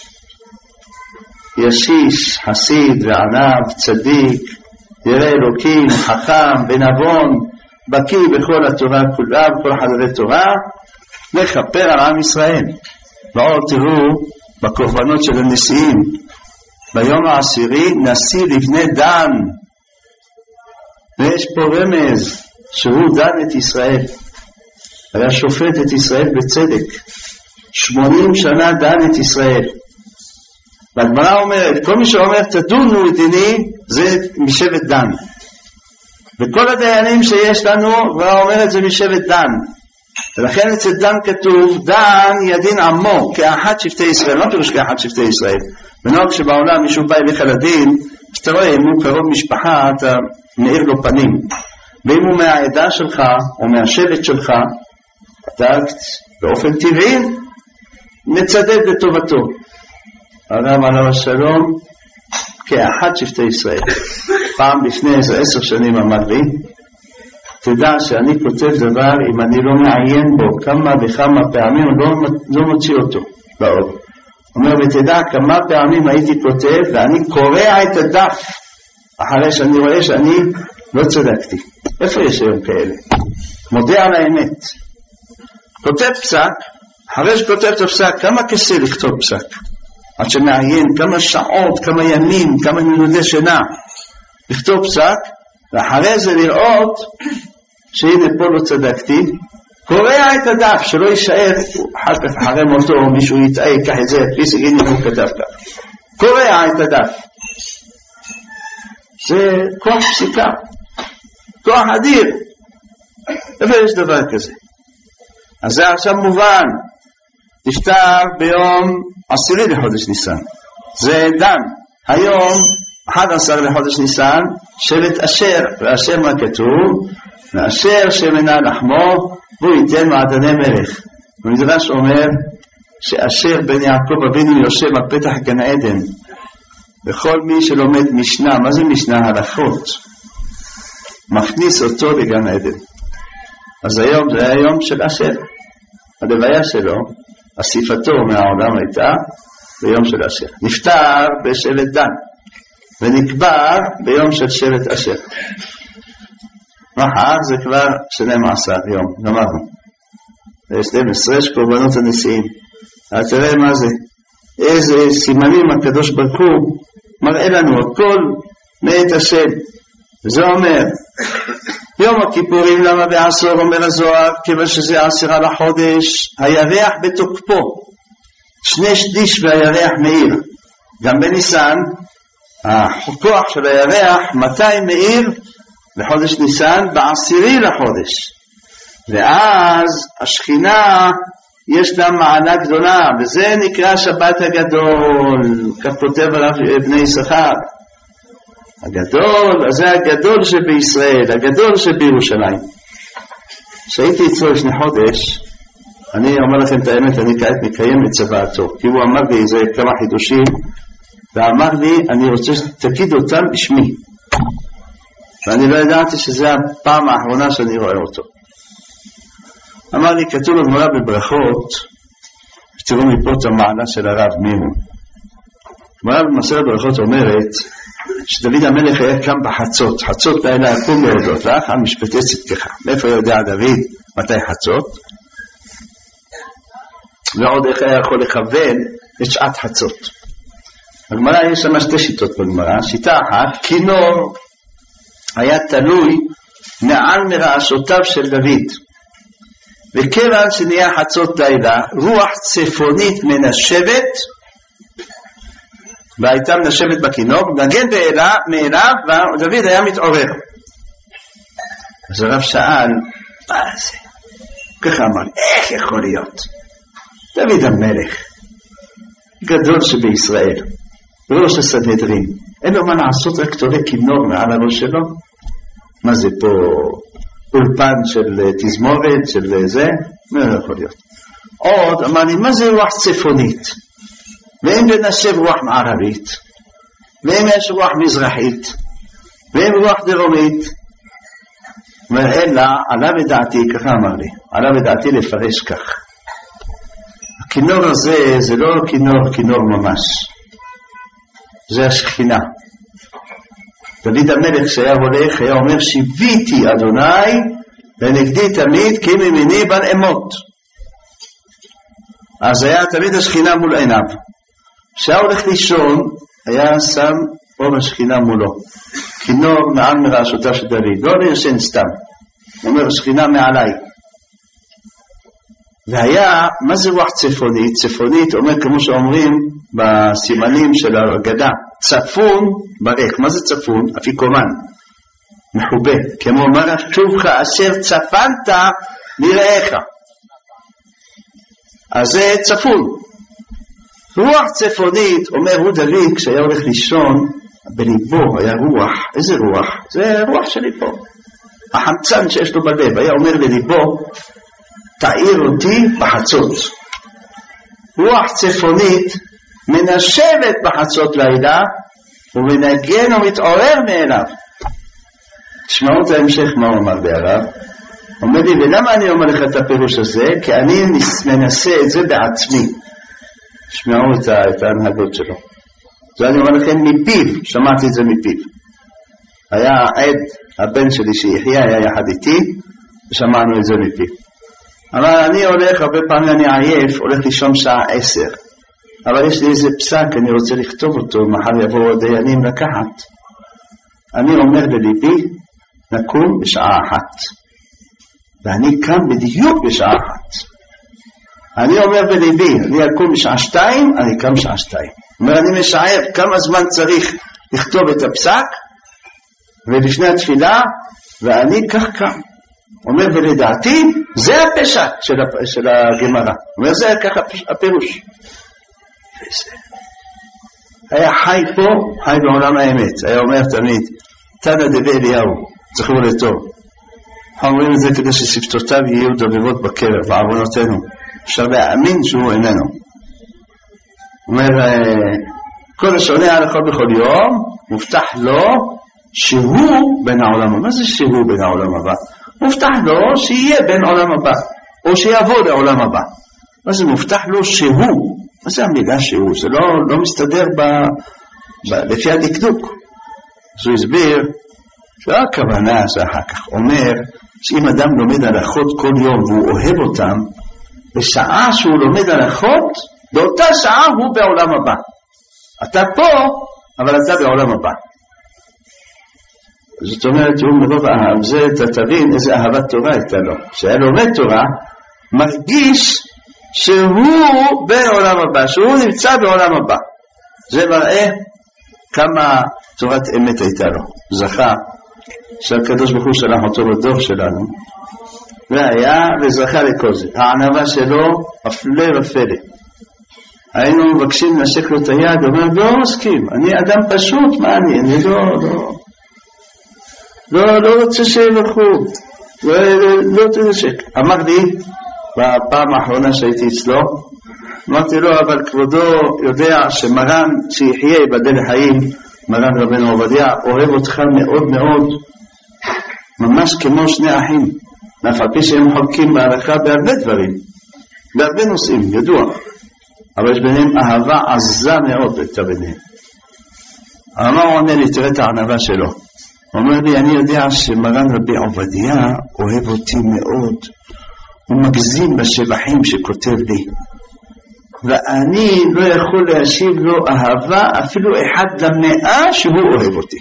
S1: ישיש, חסיד וענב, צדיק, ירא אלוקים, חכם, בנבון, בקיא בכל התורה כולה, בכל חדרי תורה, לכפר על עם ישראל. ועוד תראו בקורבנות של הנשיאים, ביום העשירי נשיא לבני דן, ויש פה רמז שהוא דן את ישראל, היה שופט את ישראל בצדק, 80 שנה דן את ישראל. והגמרא אומרת, כל מי שאומר תדונו את דיני, זה משבט דן. וכל הדיינים שיש לנו, כבר אומר את זה משבט דן. ולכן אצל דן כתוב, דן ידין עמו כאחד שבטי ישראל. לא פירוש כאחד שבטי ישראל. ונוח שבעולם מישהו בא אליך לדין, שאתה רואה, אם הוא קרוב משפחה, אתה מאיר לו פנים. ואם הוא מהעדה שלך, או מהשבט שלך, אתה באופן טבעי מצדד בטובתו. אדם עליו השלום, כאחד שבטי ישראל. פעם לפני 10 שנים אמר לי, תדע שאני כותב דבר, אם אני לא מעיין בו כמה וכמה פעמים, לא מוציא אותו לאור. אומר, ותדע כמה פעמים הייתי כותב, ואני קורע את הדף, אחרי שאני רואה שאני לא צדקתי. איפה יש היום כאלה? מודה על האמת. כותב פסק, אחרי שכותב את הפסק, כמה קשה לכתוב פסק? עד שמעיין, כמה שעות, כמה ימים, כמה מנודי שינה, לכתוב פסק, ואחרי זה לראות, שהנה פה לא צדקתי, קורע את הדף, שלא יישאר, אחר כך אחרי מותו, מישהו יתאה, ייקח את זה, הנה הוא כתב כך. קורע את הדף. זה כוח פסיקה, כוח אדיר. איפה יש דבר כזה? אז זה עכשיו מובן, נפטר ביום 10 לחודש ניסן. זה דן. היום 11 לחודש ניסן, שבט אשר, ואשר מה כתוב? ואשר שמנה לחמו, והוא ייתן מעדני מלך. המדרש אומר שאשר בן יעקב אבינו יושב על פתח גן עדן. וכל מי שלומד משנה, מה זה משנה? הלכות, מכניס אותו לגן עדן. אז היום זה היום של אשר. הדוויה שלו, אסיפתו מהעולם הייתה ביום של אשר. נפטר בשבט דן, ונקבר ביום של שבט אשר. מחר זה כבר 12 יום, גמרנו. 12 יש קורבנות הנשיאים. אז תראה מה זה. איזה סימנים הקדוש ברוך הוא מראה לנו, הכל מאת השם. וזה אומר, יום הכיפורים למה בעשור, אומר הזוהר, כיוון שזה 10 לחודש, הירח בתוקפו, 2/3 והירח מאיר. גם בניסן, הכוח של הירח, מתי מאיר? לחודש ניסן, ב10 לחודש. ואז השכינה יש לה מעלה גדולה, וזה נקרא שבת הגדול, כך כותב עליו בני יששכר. הגדול, זה הגדול שבישראל, הגדול שבירושלים. כשהייתי אצלו לפני חודש, אני אומר לכם את האמת, אני כעת מקיים את צוואתו, כי הוא אמר לי איזה כמה חידושים, ואמר לי, אני רוצה שתגיד אותם בשמי. ואני לא ידעתי שזה הפעם האחרונה שאני רואה אותו. אמר לי, כתוב בגמרא בברכות, ותראו מפה את המעלה של הרב מימו. גמרא במסכת ברכות אומרת, שדוד המלך היה קם בחצות, חצות לילה יקום להודות לך על משפטי צדקך. מאיפה יודע דוד מתי חצות? ועוד איך היה יכול לכוון את שעת חצות. בגמרא יש שם 2 שיטות בגמרא. שיטה אחת, כינור היה תלוי מעל מרעשותיו של דוד, וכיוון שנהיה חצות לילה, רוח צפונית מנשבת, והייתה מנשבת בכינור, נגן מאליו, ודוד היה מתעורר. אז הרב שאל, מה זה? ככה אמר, איך יכול להיות? דוד המלך, גדול שבישראל, ראש הסנהדרין, אין לו מה לעשות, רק תולה כינור מעל הראש שלו? מה זה פה? אולפן של תזמורת, של זה? לא יכול להיות. עוד אמר לי, מה זה רוח צפונית? ואם בנשב רוח מערבית, ואם יש רוח מזרחית, ואם רוח דרומית, אלא עלה בדעתי, ככה אמר לי, עלה בדעתי לפרש כך. הכינור הזה זה לא כינור ממש, זה השכינה. דוד המלך שהיה הולך היה אומר, שיביתי אדוני ונגדי תמיד כי ממני בן אמות. אז היה תמיד השכינה מול עיניו. כשהיה הולך לישון היה שם אור השכינה מולו, כינור מעל מרעשותיו של דוד, לא לישן סתם, אומר השכינה מעליי. והיה, מה זה רוח צפונית? צפונית אומר כמו שאומרים בסימנים של ההגדה, צפון ברך. מה זה צפון? אפיקומן. מחובה, כמו אומר שובך אשר צפנת מרעך. אז זה צפון. רוח צפונית, אומר הוא דוד, כשהיה הולך לישון, בליבו היה רוח. איזה רוח? זה רוח שלי פה. החמצן שיש לו בלב, היה אומר לליבו, תאיר אותי בחצות. רוח צפונית מנשבת בחצות לילה, ומנגן ומתעורר מאליו. תשמעו את ההמשך מה הוא אמר בעליו. אומר לי, ולמה אני אומר לך את הפירוש הזה? כי אני מנסה את זה בעצמי. תשמעו את ההנהגות שלו. זה אני אומר לכם מפיו, שמעתי את זה מפיו. היה עד, הבן שלי שיחיה היה יחד איתי, ושמענו את זה מפיו. אבל אני הולך, הרבה פעמים אני עייף, הולך לישון שעה 10. אבל יש לי איזה פסק, אני רוצה לכתוב אותו, מחר יבואו דיינים לקחת. אני אומר לליבי, נקום בשעה 1. ואני קם בדיוק בשעה 1. אני אומר בליבי, אני אקום בשעה 2, אני קם בשעה 2. אומר, אני משער כמה זמן צריך לכתוב את הפסק, ולפני התפילה, ואני כך קם. אומר, ולדעתי, זה הפשט של הגמרא. אומר, זה ככה הפירוש. היה חי פה, חי בעולם האמת. היה אומר תמיד, תנא דבי אליהו, זכרו לטוב. אנחנו אומרים את זה כדי ששפתותיו יהיו דובבות בקרב, בעוונותינו. אפשר להאמין שהוא איננו. אומר, כל השונה הלכות בכל יום, מובטח לו שהוא בין העולם הבא. מה זה שהוא בין העולם הבא? מובטח לו שיהיה בין עולם הבא, או שיבוא לעולם הבא. מה זה מובטח לו שהוא? מה זה המילה שהוא? זה לא מסתדר לפי הדקדוק. אז הוא הסביר שהכוונה זה אחר כך. אומר שאם אדם לומד הלכות כל יום והוא אוהב אותם, בשעה שהוא לומד הלכות, באותה שעה הוא בעולם הבא. אתה פה, אבל אתה בעולם הבא. זאת אומרת, הוא מרוב אהב, זה תבין איזה אהבת תורה הייתה לו. שהיה לומד תורה, מרגיש שהוא בעולם הבא, שהוא נמצא בעולם הבא. זה מראה כמה תורת אמת הייתה לו. זכה שהקדוש ברוך הוא שלח אותו לדור שלנו, והיה וזכה לכל זה. הענווה שלו הפלא ופלא. היינו מבקשים לנשק לו את היד, הוא אומר, לא מסכים, אני אדם פשוט, מה אני לא רוצה שיברכו, לא תנשק. אמר לי, בפעם האחרונה שהייתי אצלו, אמרתי לו, אבל כבודו יודע שמרן שיחיה ייבדל לחיים, מרן רבנו עובדיה, אוהב אותך מאוד מאוד, ממש כמו שני אחים, אף על פי שהם חולקים בהלכה בהרבה דברים, בהרבה נושאים, ידוע, אבל יש ביניהם אהבה עזה מאוד הייתה ביניהם. אמר, הוא עונה לי, תראה את הענווה שלו. הוא אומר לי, אני יודע שמרן רבי עובדיה אוהב אותי מאוד, הוא מגזים בשבחים שכותב לי, ואני לא יכול להשיב לו אהבה אפילו 1/100 שהוא אוהב אותי.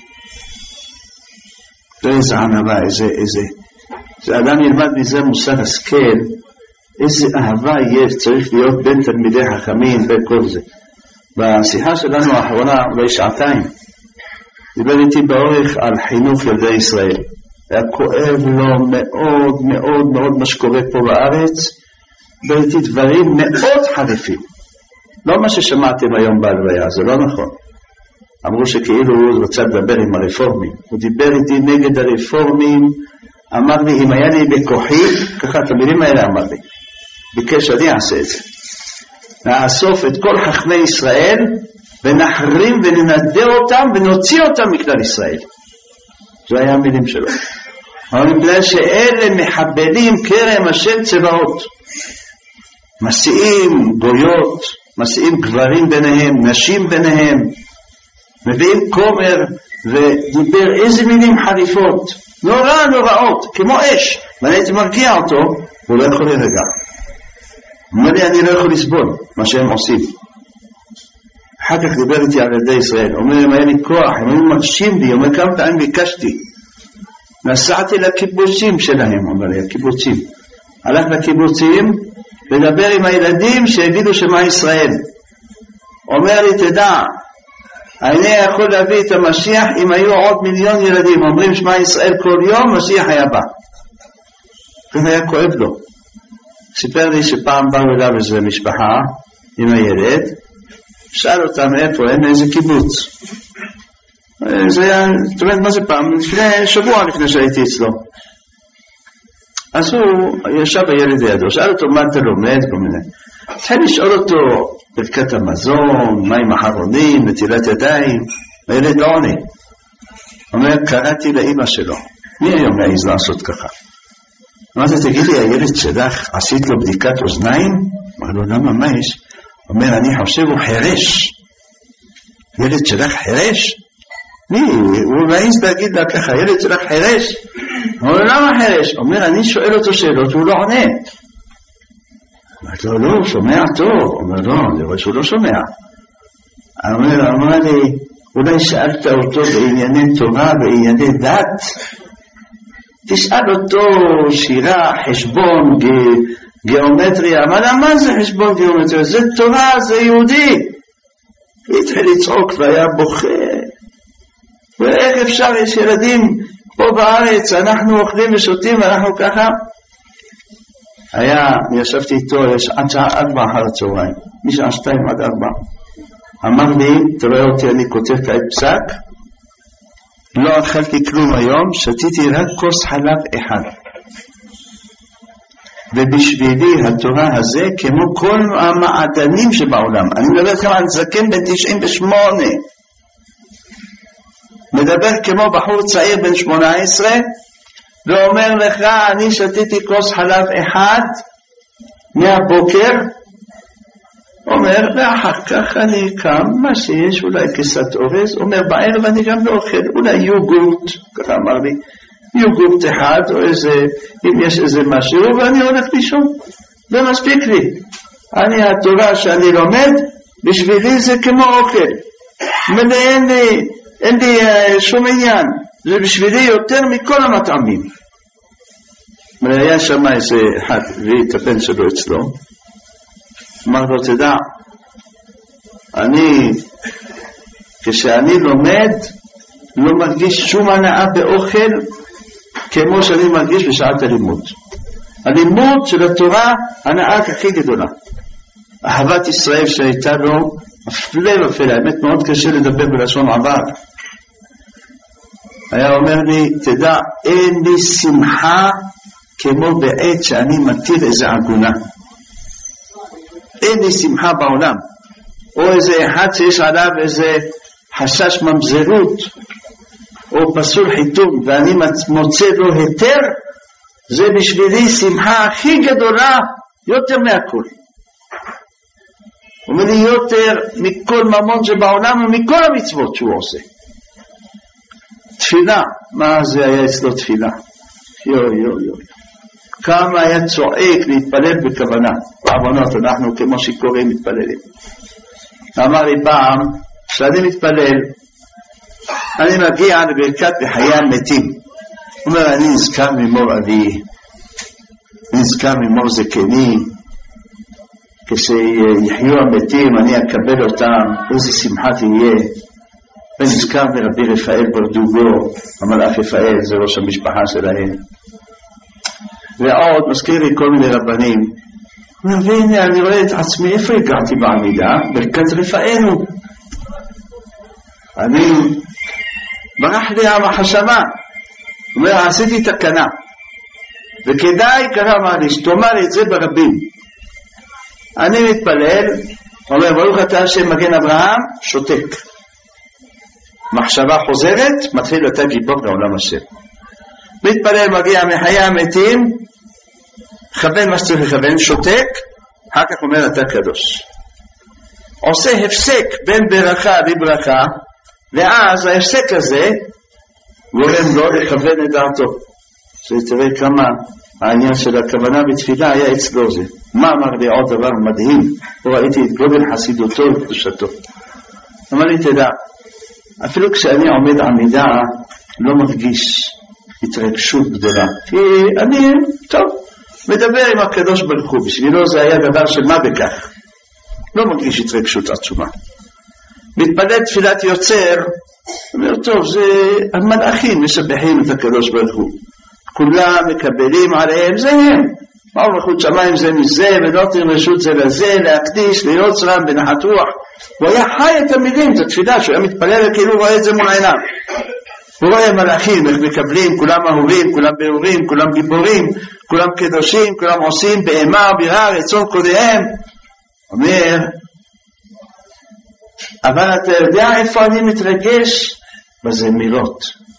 S1: איזה ענווה, איזה אדם ילמד מזה מוסר השכל, איזה אהבה יש, צריך להיות בין תלמידי חכמים, בין כל זה. בשיחה שלנו האחרונה, אולי שעתיים, דיבר איתי באורך על חינוך ילדי ישראל. היה כואב לו מאוד מאוד מאוד מה שקורה פה בארץ, דיבר איתי דברים מאוד חריפים. לא מה ששמעתם היום בהלוויה, זה לא נכון. אמרו שכאילו הוא רצה לדבר עם הרפורמים. הוא דיבר איתי נגד הרפורמים, אמר לי, אם היה לי בכוחי, ככה את המילים האלה אמר לי, ביקש אני אעשה את זה. נאסוף את כל חכמי ישראל, ונחרים וננדר אותם, ונוציא אותם מכלל ישראל. זה היה המילים שלו. אבל מפני שאלה מחבלים כרם השם צבאות. מסיעים גויות, מסיעים גברים ביניהם, נשים ביניהם, מביאים כומר, ודיבר איזה מילים חריפות, נורא נוראות, כמו אש. ואני הייתי מרגיע אותו, הוא לא יכול להירגע. אומר לי, אני לא יכול לסבול מה שהם עושים. אחר כך דיבר איתי על ילדי ישראל, אומר, אם היה לי כוח, הם היו מרשים לי, אומר, כמה פעמים ביקשתי. נסעתי לקיבוצים שלהם, אומר לי, הקיבוצים. הלך לקיבוצים, לדבר עם הילדים שיגידו שמה ישראל. אומר לי, תדע, אני יכול להביא את המשיח אם היו עוד מיליון ילדים אומרים שמע ישראל כל יום, משיח היה בא. זה היה כואב לו. סיפר לי שפעם באו אליו איזו משפחה עם הילד, שאל אותם איפה הם, איזה קיבוץ. זה היה, זאת אומרת, מה זה פעם? לפני שבוע לפני שהייתי אצלו. אז הוא ישב הילד לידו, שאל אותו מה אתה לומד, כל מיני. התחיל לשאול אותו ברכת המזון, מים אחרונים, נטילת ידיים, הילד לא עונה. אומר, קראתי לאמא שלו, מי היום מעז לעשות ככה? אמרתי, תגיד לי, הילד שלך, עשית לו בדיקת אוזניים? אמר לו, למה, מה יש? אומר, אני חושב הוא חרש. ילד שלך חרש? מי? הוא מעז להגיד לה ככה, ילד שלך חרש? אומר, למה חרש? אומר, אני שואל אותו שאלות, הוא לא עונה. אמרתי לו, לא, הוא שומע טוב. אומר, לא, אני רואה שהוא לא שומע. אמר לי, אולי שאלת אותו בענייני תורה, בענייני דת? תשאל אותו שירה, חשבון, גיאומטריה. אמר, מה זה חשבון גיאומטריה? זה תורה, זה יהודי. התחיל לצעוק והיה בוכה. ואיך אפשר, יש ילדים פה בארץ, אנחנו אוכלים ושותים, ואנחנו ככה. ישבתי איתו, עד שעה 4 אחר הצהריים, משעה 2 עד 4. אמר לי, תראה אותי, אני כותב כעת פסק, לא אכלתי כלום היום, שתיתי רק כוס חלב אחד. ובשבילי התורה הזה, כמו כל המעדנים שבעולם, אני מדבר כמה על זקן בן 98, מדבר כמו בחור צעיר בן 18, ואומר לך, אני שתיתי כוס חלב אחד מהבוקר, אומר, ואחר כך אני קם, מה שיש, אולי כסת אורז, אומר, בערב אני גם לא אוכל, אולי יוגורט, ככה אמר לי, יוגורט אחד, או איזה, אם יש איזה משהו, ואני הולך לישון, זה מספיק לי. אני, התורה שאני לומד, בשבילי זה כמו אוכל. אין לי שום עניין, זה בשבילי יותר מכל המטעמים. היה שם איזה אחד, הביא את הבן שלו אצלו, אמר לו, תדע, כשאני לומד, לא מרגיש שום הנאה באוכל, כמו שאני מרגיש בשעת הלימוד. הלימוד של התורה, הנאה הכי גדולה. אהבת ישראל שהייתה לו, הפלא ופלא, האמת מאוד קשה לדבר בלשון עבר. היה אומר לי, תדע, אין לי שמחה כמו בעת שאני מתיר איזה עגונה. אין לי שמחה בעולם. או איזה אחד שיש עליו איזה חשש ממזרות, או פסול חיתום, ואני מוצא לו היתר, זה בשבילי שמחה הכי גדולה, יותר מהכל. אומר לי יותר מכל ממון שבעולם ומכל המצוות שהוא עושה. תפילה, מה זה היה אצלו תפילה? יו. כמה היה צועק להתפלל בכוונה. בעוונות אנחנו כמו שיכורים מתפללים. אמר לי פעם, כשאני מתפלל, אני מגיע לברכת בחיי המתים. הוא אומר, אני נזכר ממור אבי, נזכר ממור זקני, כשיחיו המתים אני אקבל אותם, איזה שמחה תהיה. ונזכר מרבי רפאל ברדוגו, המלאך רפאל, זה ראש המשפחה שלהם. ועוד מזכיר לי כל מיני רבנים. והנה אני רואה את עצמי, איפה הגעתי בעמידה? ברכת רפאלנו. אני ברח לי המחשבה, אומר, עשיתי תקנה, וכדאי קרא לי, שתאמר לי את זה ברבים. אני מתפלל, אומר, ברוך אתה השם מגן אברהם, שותק. מחשבה חוזרת, מתחיל אתה גיבור לעולם השם. מתפלל, מגיע מחיי המתים, כוון מה שצריך לכוון, שותק, אחר כך אומר אתה קדוש. עושה הפסק בין ברכה לברכה, ואז ההפסק הזה גורם לו לכוון את דעתו. תראה כמה העניין של הכוונה בתפילה היה אצלו זה. מה אמר לי עוד דבר מדהים, ראיתי את גודל חסידותו וקדושתו. אמר לי, תדע, אפילו כשאני עומד עמידה לא מרגיש התרגשות גדולה, כי אני, טוב, מדבר עם הקדוש ברוך הוא, בשבילו זה היה דבר של מה בכך, לא מרגיש התרגשות עצומה. מתפלל תפילת יוצר, אומר טוב, זה המלאכים משבחים את הקדוש ברוך הוא, כולם מקבלים עליהם, זה הם, מהו מלכות שמיים זה מזה, ונותנים רשות זה לזה, להקדיש, להיות צרם בנחת רוח. הוא היה חי את המילים, זו תפילה שהוא היה מתפלל וכאילו רואה את זה מול עיניו. הוא רואה מלאכים, איך מקבלים, כולם אהובים, כולם באורים, כולם גיבורים, כולם קדושים, כולם עושים בהמה ובירה, רצון קודיהם. אומר, אבל אתה יודע איפה אני מתרגש? בזמירות.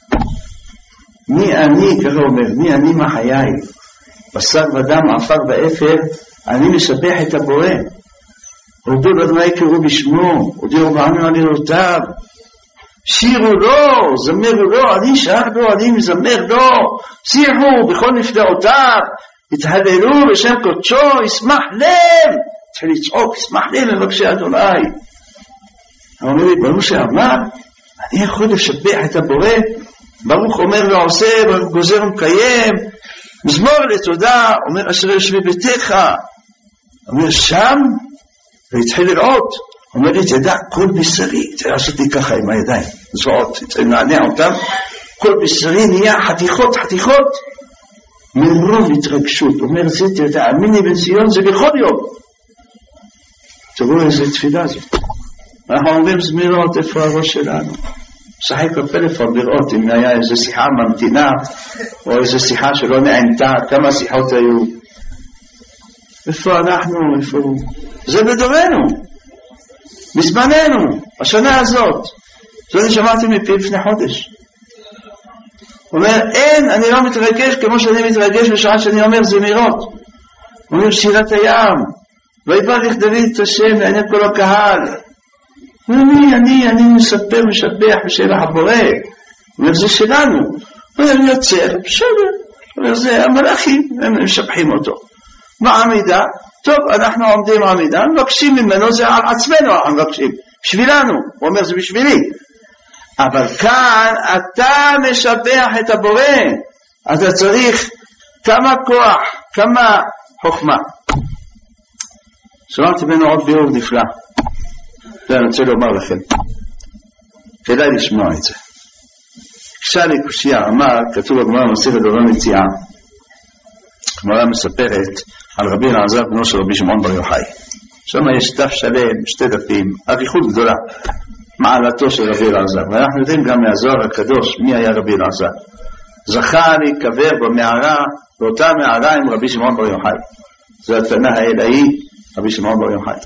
S1: מי אני, ככה אומר, מי אני מחיי? בשר ודם, עפר ואפר, אני משבח את הבורא. הודו לאדוני קראו בשמו, הודיעו בענו על עלילותיו. שירו לו, זמרו לו, אני שר לו, אני מזמר לו, שיחו בכל נפלאותיו, התהללו בשם קודשו, ישמח לב, צריך לצעוק, ישמח לב מבקשי אדוני. הוא אומר לי, ברוך שאמר, אני יכול לשבח את הבורא, ברוך אומר ועושה, ברוך גוזר ומקיים, מזמור לתודה, אומר אשר יושבי ביתך, אומר שם, והתחיל לראות, אומר לי, תדע, כל בשרי, תעשו לי ככה עם הידיים, זרועות, נענע אותם, כל בשרי נהיה חתיכות, מרוב התרגשות, אומר, זה תאמיני בן ציון, זה בכל יום. תראו איזה תפילה זאת. אנחנו אומרים זמירות, איפה הראש שלנו? שחק בפלאפון לראות אם היה איזו שיחה ממתינה, או איזו שיחה שלא נענתה, כמה שיחות היו. איפה אנחנו, איפה הוא? זה בדורנו, בזמננו, השנה הזאת. זאת אני שמעתי מפי לפני חודש. הוא אומר, אין, אני לא מתרגש כמו שאני מתרגש בשעה שאני אומר זמירות. הוא אומר, שירת הים, ויברך דוד את השם לעיני כל הקהל. אני מספר, משבח בשבח הבורא. הוא אומר, זה שלנו. הוא אומר, יוצר, בסדר. הוא אומר, זה המלאכים, הם משבחים אותו. בעמידה, טוב, אנחנו עומדים בעמידה, מבקשים ממנו, זה על עצמנו, אנחנו מבקשים. בשבילנו, הוא אומר, זה בשבילי. אבל כאן אתה משבח את הבורא, אתה צריך כמה כוח, כמה חוכמה. שמעתי ממנו עוד ביאור נפלא. זה אני רוצה לומר לכם. כדאי לשמוע את זה. כשאלי קושיה אמר, כתוב בגמרא במסכת בבא מציעא, הגמרא מספרת על רבי אלעזר בנו של רבי שמעון בר יוחאי. שם יש דף שלם, 2 דפים, אריכות גדולה, מעלתו של רבי אלעזר. ואנחנו יודעים גם מהזוהר הקדוש מי היה רבי אלעזר. זכה להיקבר במערה, באותה מערה עם רבי שמעון בר יוחאי. זה התנא האלוהי, רבי שמעון בר יוחאי.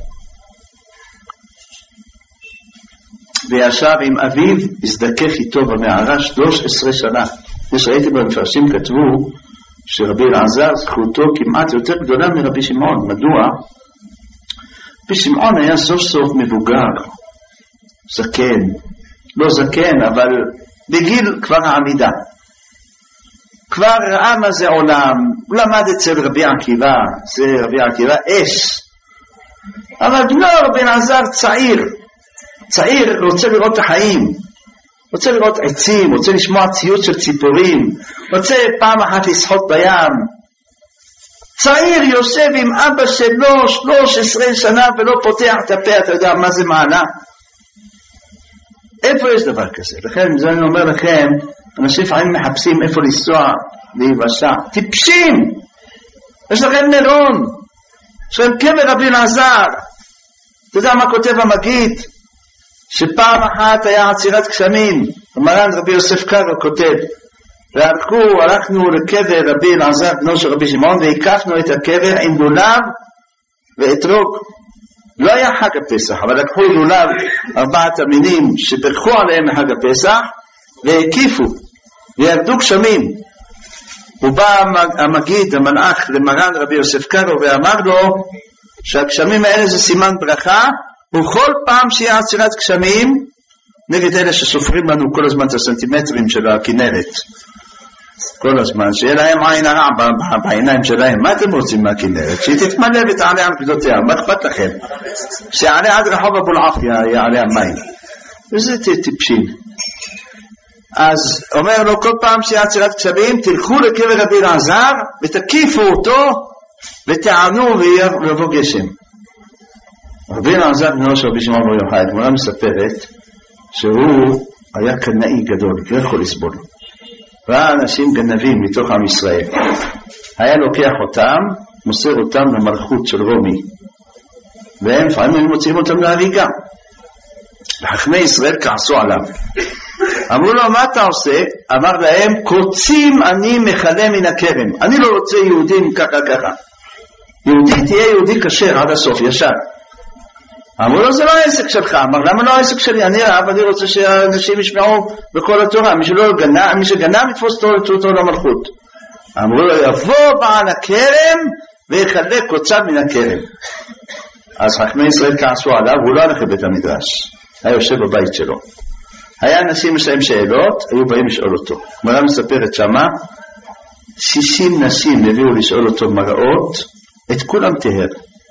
S1: וישב עם אביו, הזדכך איתו במערה 13 שנה. ראיתי במפרשים כתבו שרבי אלעזר זכותו כמעט יותר גדולה מרבי שמעון. מדוע? רבי שמעון היה סוף סוף מבוגר, זקן, לא זקן אבל בגיל כבר העמידה, כבר ראה מה זה עולם, הוא למד אצל רבי עקיבא, זה רבי עקיבא אש, אבל בנו רבי אלעזר צעיר, רוצה לראות את החיים, רוצה לראות עצים, רוצה לשמוע ציוץ של ציפורים, רוצה פעם אחת לשחות בים. צעיר יושב עם אבא שלו 13 שנה ולא פותח את הפה. אתה יודע מה זה מעלה? איפה יש דבר כזה? לכן זה אני אומר לכם, אנשים לפעמים מחפשים איפה לנסוע להיוושע. טיפשים! יש לכם מירון, יש לכם קבר רבי אלעזר. אתה יודע מה כותב המגיד? שפעם אחת היה עצירת גשמים, מרן רבי יוסף קארו כותב, הלכנו לקבר רבי אלעזר בנו של רבי שמעון, והקפנו את הקבר עם לולב ואתרוג. לא היה חג הפסח, אבל לקחו לולב 4 המינים שברכו עליהם לחג הפסח, והקיפו, וירדו גשמים. ובא המגיד, המלאך, למרן רבי יוסף קארו, ואמר לו שהגשמים האלה זה סימן ברכה, וכל פעם שיהיה עצירת גשמים, נגד אלה שסופרים לנו כל הזמן את הסנטימטרים של הכנרת, כל הזמן, שיהיה להם עין הרע בעיניים שלהם. מה אתם רוצים מהכנרת? שהיא תתמלא ותעלה על פדותיה, מה אכפת לכם? שיעלה עד רחוב אבו אלעפיה, יעלה המים. וזה טיפשים. אז אומר לו, כל פעם שיהיה עצירת גשמים, תלכו לקבר רבי אלעזר ותקיפו אותו ותענו ויבוא גשם. רבי אלעזר בנו של רבי שמעון בר יוחאי, הגמרא מספרת שהוא היה קנאי גדול, לא יכול לסבול. ראה אנשים גנבים מתוך עם ישראל. היה לוקח אותם, מוסר אותם למלכות של רומי. והם לפעמים מוצאים אותם להריגה. וחכמי ישראל כעסו עליו. אמרו לו, מה אתה עושה? אמר להם, קוצים אני מחלה מן הכרם. אני לא רוצה יהודים ככה. יהודי תהיה יהודי כשר עד הסוף, ישר. אמרו לו, זה לא העסק שלך. אמר, למה לא העסק שלי? אני רב, אני רוצה שאנשים ישמעו בכל התורה. מי שגנב יתפוס אותו למלכות. אמרו לו, יבוא בעל הכרם ויחלק קוצה מן הכרם. אז חכמי ישראל כעסו עליו, הוא לא הלך לבית המדרש. היה יושב בבית שלו. היה אנשים יש להם שאלות, היו באים לשאול אותו. גמרא מספרת שמה, 60 נשים הביאו לשאול אותו מראות, את כולם תהר.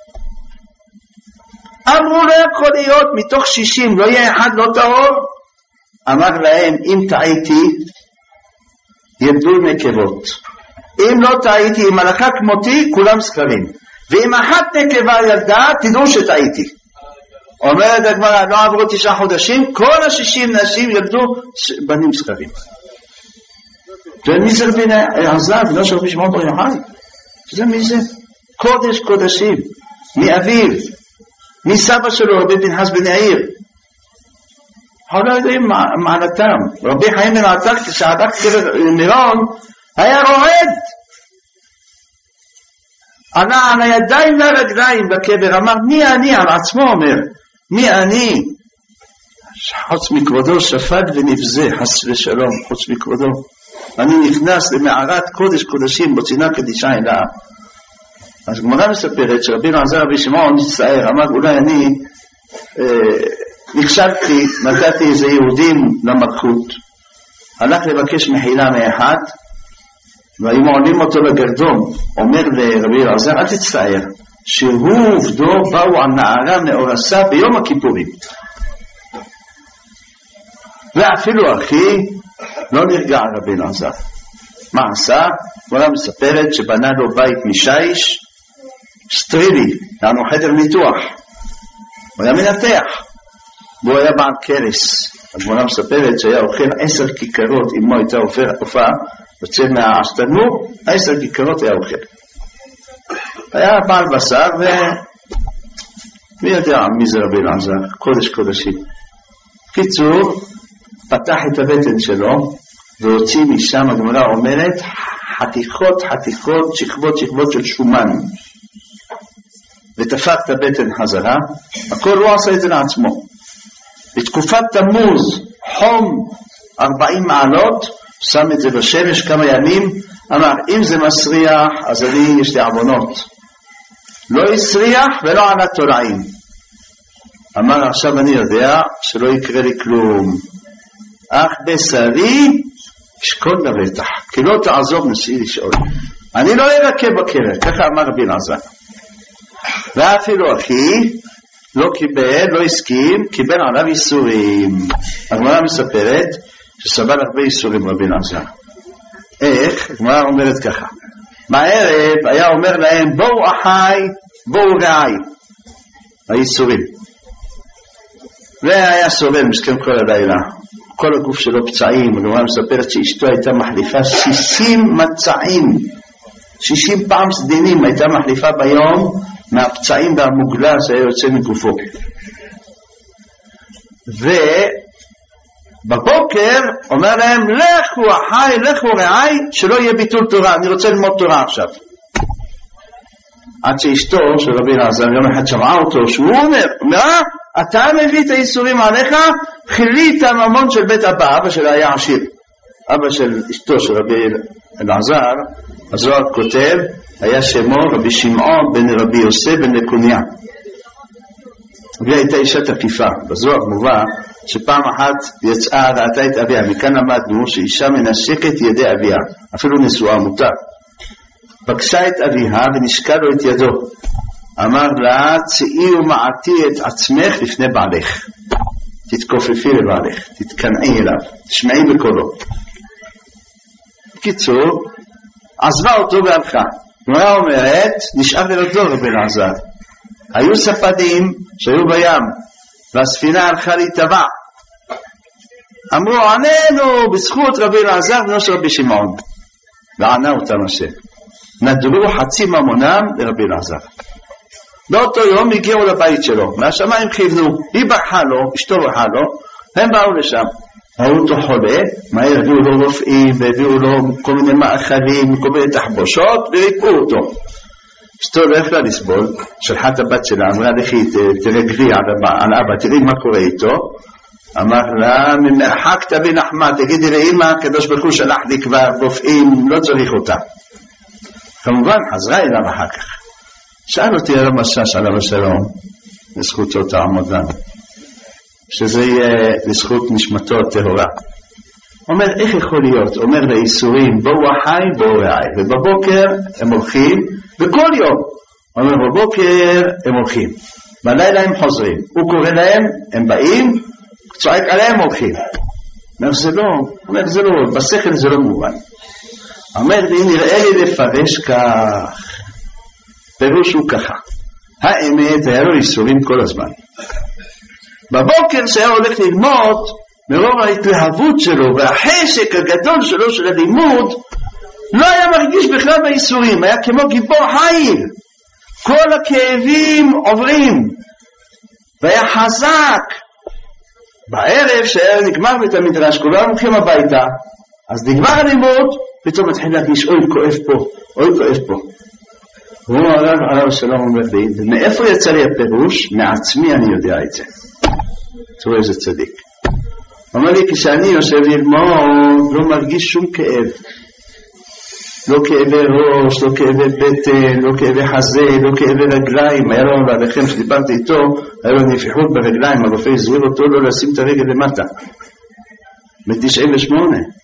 S1: אמרו לא יכול להיות, מתוך 60 לא יהיה אחד לא טהור. אמר להם, אם טעיתי, ירדו נקבות. אם לא טעיתי, אם הלכה כמותי, כולם זכרים. ואם אחת נקבה ילדה, תדעו שטעיתי. אומרת הגמרא, לא עברו 9 חודשים, כל 60 נשים ילדו בנים זכרים. ומי זה רבי אלעזר, לא של רבי שמעון בר יוחאי? זה מי זה? קודש קודשים, מאביו, מסבא שלו, רבי פנחס בן יאיר. אנחנו לא יודעים מעלתם. רבי חיים בן עטר, כשהלך מירון, היה רועד. עלה על הידיים לרגליים בקבר, אמר, מי אני? על עצמו אומר, מי אני? חוץ מכבודו שפט ונבזה, חס ושלום, חוץ מכבודו. אני נכנס למערת קודש קודשים, בצינה קדישה אלה. אז גמרא מספרת שרבי אלעזר רבי שמעון הצטער, אמר, אולי אני נכשלתי, נתתי איזה יהודים למלכות, הלך לבקש מחילה מאחד, והיו מעולים אותו לגרדום, אומר לרבי אלעזר, אל תצטער, שהוא עובדו באו על נערה מאורסה ביום הכיפורים. ואפילו אחי לא נרגע רבי אלעזר. מה עשה? גמרא מספרת שבנה לו בית משיש, סטרילי, לנו חדר ניתוח. הוא היה מנתח, והוא היה בעל קרס. הגמרא מספרת שהיה אוכל 10 כיכרות, אמו הייתה הופעה, יוצא מהתנור, 10 כיכרות היה אוכל. היה בעל בשר, ומי יודע מי זה רבי אלעזר, קודש קודשים. קיצור, פתח את הבטן שלו, והוציא משם, הגמרא אומרת, חתיכות, שכבות של שומן. ותפק את הבטן חזרה, הכל הוא עשה את זה לעצמו. בתקופת תמוז, חום 40 מעלות, שם את זה בשמש כמה ימים, אמר, אם זה מסריח, אז יש לי עוונות. לא יסריח ולא עלה תולעים. אמר, עכשיו אני יודע שלא יקרה לי כלום. אך בשרי, שכון לבטח, כי לא תעזוב נשאי לשאול. אני לא ארקה בקרב, ככה אמר רבי אלעזר. ואפילו אחי, לא קיבל, לא הסכים, קיבל עליו איסורים. הגמרא מספרת שסבל הרבה איסורים רבי אלעזר. איך? הגמרא אומרת ככה. בערב היה אומר להם, בואו אחי, בואו רעי. האיסורים. והיה סובל מסכן כל הלילה. כל הגוף שלו פצעים. הגמרא מספרת שאשתו הייתה מחליפה 60 מצעים. 60 פעם סדינים הייתה מחליפה ביום מהפצעים והמוגלה שהיה יוצא מגופו. ובבוקר אומר להם, לכו אחי, לכו רעי, שלא יהיה ביטול תורה, אני רוצה ללמוד תורה עכשיו. עד שאשתו של רבי אלעזר יום אחד שמעה אותו, שהוא אומר, מה? אתה מביא את האיסורים עליך, חילית הממון של בית אבא שלה היה עשיר. אבא של אשתו של רבי אלעזר, הזוהר כותב, היה שמו רבי שמעון בן רבי יוסף בן לקוניה. והיא הייתה אישה תקיפה. בזוהר מובא שפעם אחת יצאה ראתה את אביה. מכאן למדנו שאישה מנשקת ידי אביה, אפילו נשואה מותר. פגשה את אביה ונשקה לו את ידו. אמר לה, צאי ומעטי את עצמך לפני בעלך. תתכופפי לבעלך, תתקנעי אליו, תשמעי בקולו. בקיצור, עזבה אותו והלכה. גמרא אומרת, נשאר ילדו רבי אלעזר. היו ספדים שהיו בים, והספינה הלכה להיטבע. אמרו, עננו בזכות רבי אלעזר בנו של רבי שמעון. וענה אותם השם. נדרו חצי ממונם לרבי אלעזר. באותו יום הגיעו לבית שלו, מהשמיים כיוונו, היא ברחה לו, אשתו ברחה לו, הם באו לשם. ראו אותו חולה, מהר הביאו לו רופאים, והביאו לו כל מיני מאכלים, כל מיני תחבושות, וריפאו אותו. אשתו לא יכלה לסבול, שלחה את הבת שלה, אמרה לכי, תרגלי על אבא, תראי מה קורה איתו. אמר לה, ממרחק תביא נחמה, תגידי לאמא, הקדוש ברוך הוא שלח לי כבר רופאים, לא צריך אותה. כמובן, חזרה אליו אחר כך. שאל אותי הרב משאש עליו השלום, לזכותו תעמוד לנו, שזה יהיה לזכות נשמתו הטהורה. אומר, איך יכול להיות? אומר לאיסורים, בואו החי, בואו רעי, ובבוקר הם הולכים, וכל יום, אומר, בבוקר הם הולכים, בלילה הם חוזרים, הוא קורא להם, הם באים, צועק עליהם הולכים. אומר, זה לא, בשכל זה לא מובן. אומר לי, נראה לי לפרש כך, פירוש הוא ככה, האמת היה לו איסורים כל הזמן. בבוקר שהיה הולך ללמוד, מרוב ההתלהבות שלו והחשק הגדול שלו של הלימוד, לא היה מרגיש בכלל באיסורים, היה כמו גיבור חיל, כל הכאבים עוברים, והיה חזק. בערב שהיה נגמר בית המדרש, כולם הולכים הביתה, אז נגמר הלימוד, פתאום מתחיל להרגיש, אוי כואב פה, אוי כואב פה. הוא עליו השלום אומר לי, מאיפה יצא לי הפירוש? מעצמי אני יודע את זה. תראו איזה צדיק. אומר לי, כשאני יושב ללמוד, לא מרגיש שום כאב. לא כאבי ראש, לא כאבי בטן, לא כאבי חזה, לא כאבי רגליים. היה לו בעליכם שדיברתי איתו, היה לו נפיחות ברגליים, הרופא הזהיר אותו לא לשים את הרגל למטה. ב-98.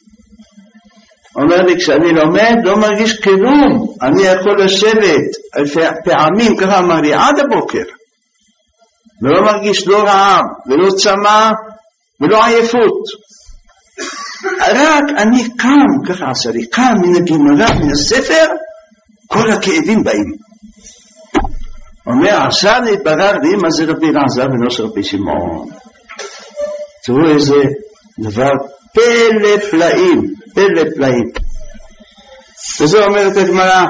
S1: אומר לי, כשאני לומד, לא מרגיש כלום. אני יכול לשבת פעמים, ככה אמר לי, עד הבוקר. ולא מרגיש לא רעב, ולא צמא, ולא עייפות. רק אני קם, ככה עשה לי, קם מן הגמרא, מן הספר, כל הכאבים באים. אומר, עכשיו נתברר לי מה זה רבי אלעזר בנו של רבי שמעון. תראו איזה דבר פלא פלאים, פלא פלאים. וזה אומרת הגמרא,